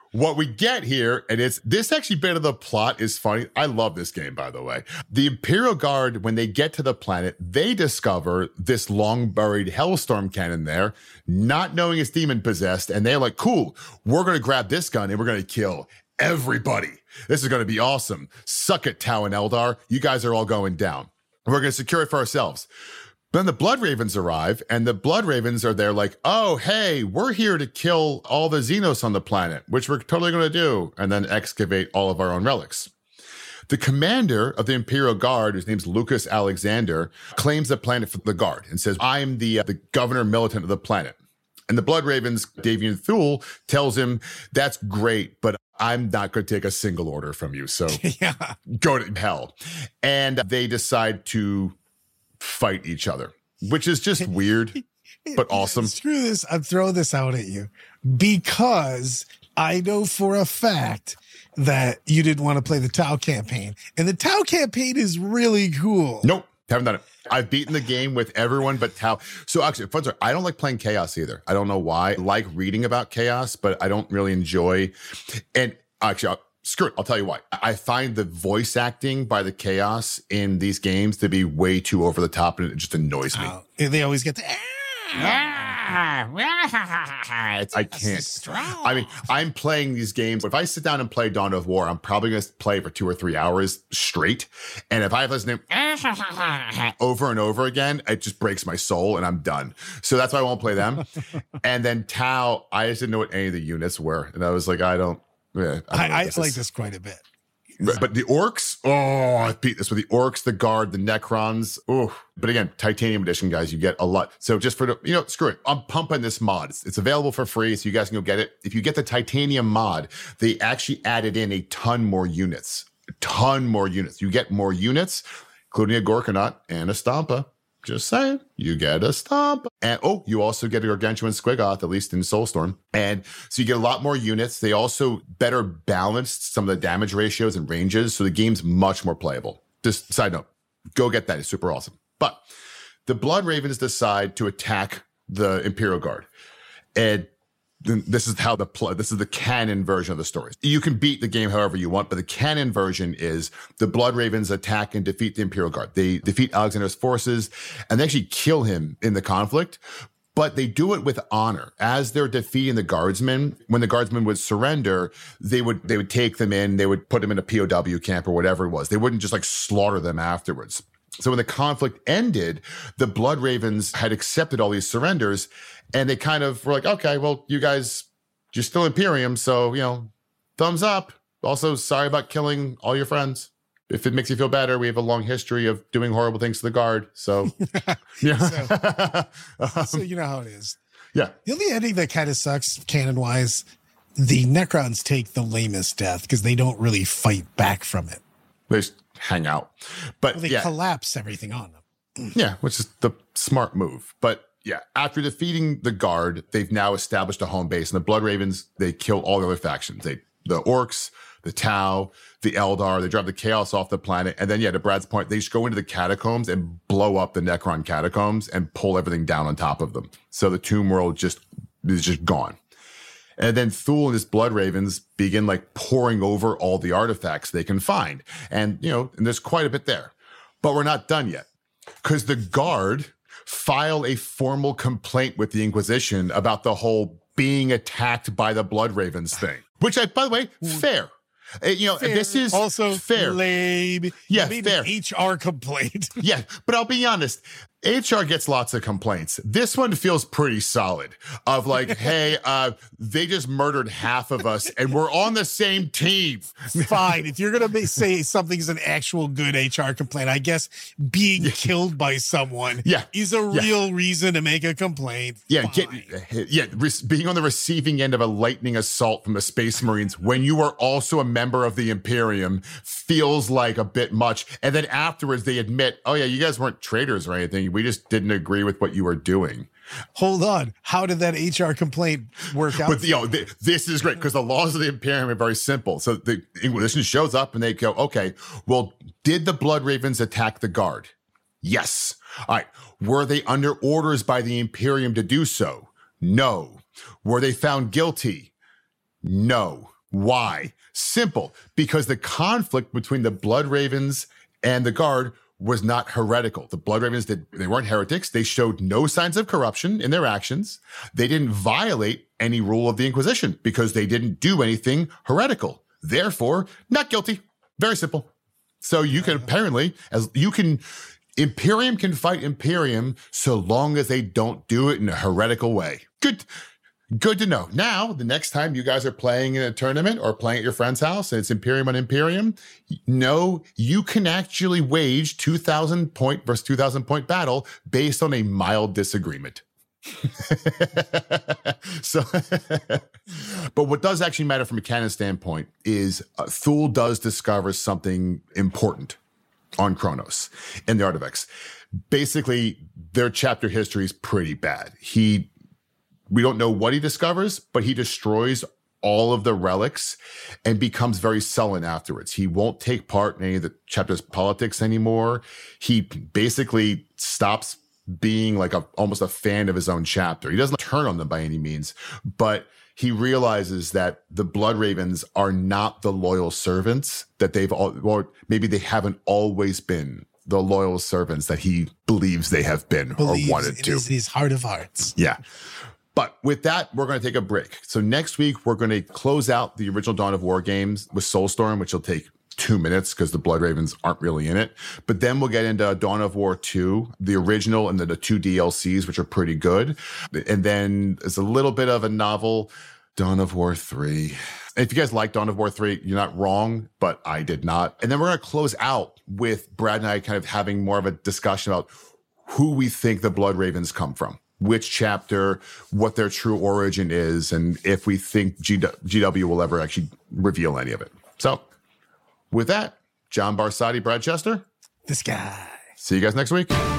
what we get here, and it's this actually bit of the plot is funny. I love this game, by the way. The Imperial Guard, when they get to the planet, they discover this long buried Hellstorm cannon there, not knowing it's demon possessed. And they're like, cool, we're going to grab this gun and we're going to kill everybody. This is going to be awesome. Suck it, Tau and Eldar. You guys are all going down. We're going to secure it for ourselves. Then the Blood Ravens arrive, and the Blood Ravens are there like, oh, hey, we're here to kill all the Xenos on the planet, which we're totally going to do, and then excavate all of our own relics. The commander of the Imperial Guard, whose name's Lucas Alexander, claims the planet for the Guard and says, I'm the governor militant of the planet. And the Blood Ravens, Davian Thule, tells him, that's great, but I'm not going to take a single order from you, so go to hell. And they decide to fight each other, which is just weird, but awesome. Screw this. I'm throwing this out at you because I know for a fact that you didn't want to play the Tau campaign. And the Tau campaign is really cool. Nope. Haven't done it. I've beaten the game with everyone but Tau. So actually, fun story, I don't like playing Chaos either. I don't know why. I like reading about Chaos, but I don't really enjoy. And actually, screw it. I'll tell you why. I find the voice acting by the Chaos in these games to be way too over the top, and it just annoys me. They always get the. I can't. I mean, I'm playing these games. If I sit down and play Dawn of War, I'm probably going to play for 2 or 3 hours straight. And if I have listened over and over again, it just breaks my soul and I'm done. So that's why I won't play them. And then Tau, I just didn't know what any of the units were. And I was like, I like this quite a bit. But the orcs, I beat this with the orcs, the guard, the Necrons. Oh, but again, Titanium Edition, guys, you get a lot. So just for the, screw it. I'm pumping this mod. It's available for free, so you guys can go get it. If you get the Titanium mod, they actually added in a ton more units. You get more units, including a Gorkanaut and a Stompa. Just saying, you get a Stomp. And you also get a Gargantuan Squiggoth, at least in Soulstorm. And so you get a lot more units. They also better balanced some of the damage ratios and ranges. So the game's much more playable. Just side note, go get that. It's super awesome. But the Blood Ravens decide to attack the Imperial Guard. And this is how this is the canon version of the story. You can beat the game however you want, but the canon version is the Blood Ravens attack and defeat the Imperial Guard. They defeat Alexander's forces and they actually kill him in the conflict, but they do it with honor. As they're defeating the guardsmen, when the guardsmen would surrender, they would take them in, they would put them in a POW camp or whatever it was. They wouldn't just like slaughter them afterwards. So when the conflict ended, the Blood Ravens had accepted all these surrenders, and they kind of were like, okay, well, you're still Imperium, so, thumbs up. Also, sorry about killing all your friends. If it makes you feel better, we have a long history of doing horrible things to the Guard, so, yeah. So you know how it is. Yeah. The only ending that kind of sucks, canon-wise, the Necrons take the lamest death because they don't really fight back from it. They just hang out. But they collapse everything on them. Yeah, which is the smart move. But yeah, after defeating the Guard, they've now established a home base. And the Blood Ravens, they kill all the other factions. The Orcs, the Tau, the Eldar, they drive the Chaos off the planet. And then, to Brad's point, they just go into the catacombs and blow up the Necron catacombs and pull everything down on top of them. So the Tomb World is just gone. And then Thule and his Blood Ravens begin pouring over all the artifacts they can find. And, and there's quite a bit there. But we're not done yet. Because the Guard file a formal complaint with the Inquisition about the whole being attacked by the Blood Ravens thing. Which, by the way, fair. Fair. This is also fair. Lame. Yeah, fair. An HR complaint. Yeah, but I'll be honest. HR gets lots of complaints. This one feels pretty solid of hey, they just murdered half of us and we're on the same team. Fine. If you're going to say something's an actual good HR complaint, I guess being killed by someone is a real reason to make a complaint. Yeah. Being on the receiving end of a lightning assault from the Space Marines when you are also a member of the Imperium feels like a bit much. And then afterwards they admit, oh yeah, you guys weren't traitors or anything. We just didn't agree with what you were doing. Hold on. How did that HR complaint work out? But this is great because the laws of the Imperium are very simple. So the Inquisition shows up and they go, okay, well, did the Blood Ravens attack the Guard? Yes. All right. Were they under orders by the Imperium to do so? No. Were they found guilty? No. Why? Simple. Because the conflict between the Blood Ravens and the Guard was not heretical. The Blood Ravens, they weren't heretics. They showed no signs of corruption in their actions. They didn't violate any rule of the Inquisition because they didn't do anything heretical. Therefore, not guilty. Very simple. So you can Imperium can fight Imperium so long as they don't do it in a heretical way. Good to know. Now, the next time you guys are playing in a tournament or playing at your friend's house and it's Imperium on Imperium, no, you can actually wage 2,000 point versus 2,000 point battle based on a mild disagreement. But what does actually matter from a canon standpoint is Thule does discover something important on Kronos in the Artifacts. Basically, their chapter history is pretty bad. We don't know what he discovers, but he destroys all of the relics and becomes very sullen afterwards. He won't take part in any of the chapter's politics anymore. He basically stops being like almost a fan of his own chapter. He doesn't turn on them by any means, but he realizes that the Blood Ravens are not the loyal servants that or maybe they haven't always been the loyal servants that he believes they have been or wanted to. In his heart of hearts. Yeah. But with that, we're going to take a break. So next week, we're going to close out the original Dawn of War games with Soulstorm, which will take 2 minutes because the Blood Ravens aren't really in it. But then we'll get into Dawn of War 2, the original, and then the 2 DLCs, which are pretty good. And then there's a little bit of a novel, Dawn of War 3. If you guys like Dawn of War 3, you're not wrong, but I did not. And then we're going to close out with Brad and I kind of having more of a discussion about who we think the Blood Ravens come from, which chapter, what their true origin is, and if we think GW will ever actually reveal any of it. So with that, John Barsati, Brad Chester. This guy. See you guys next week.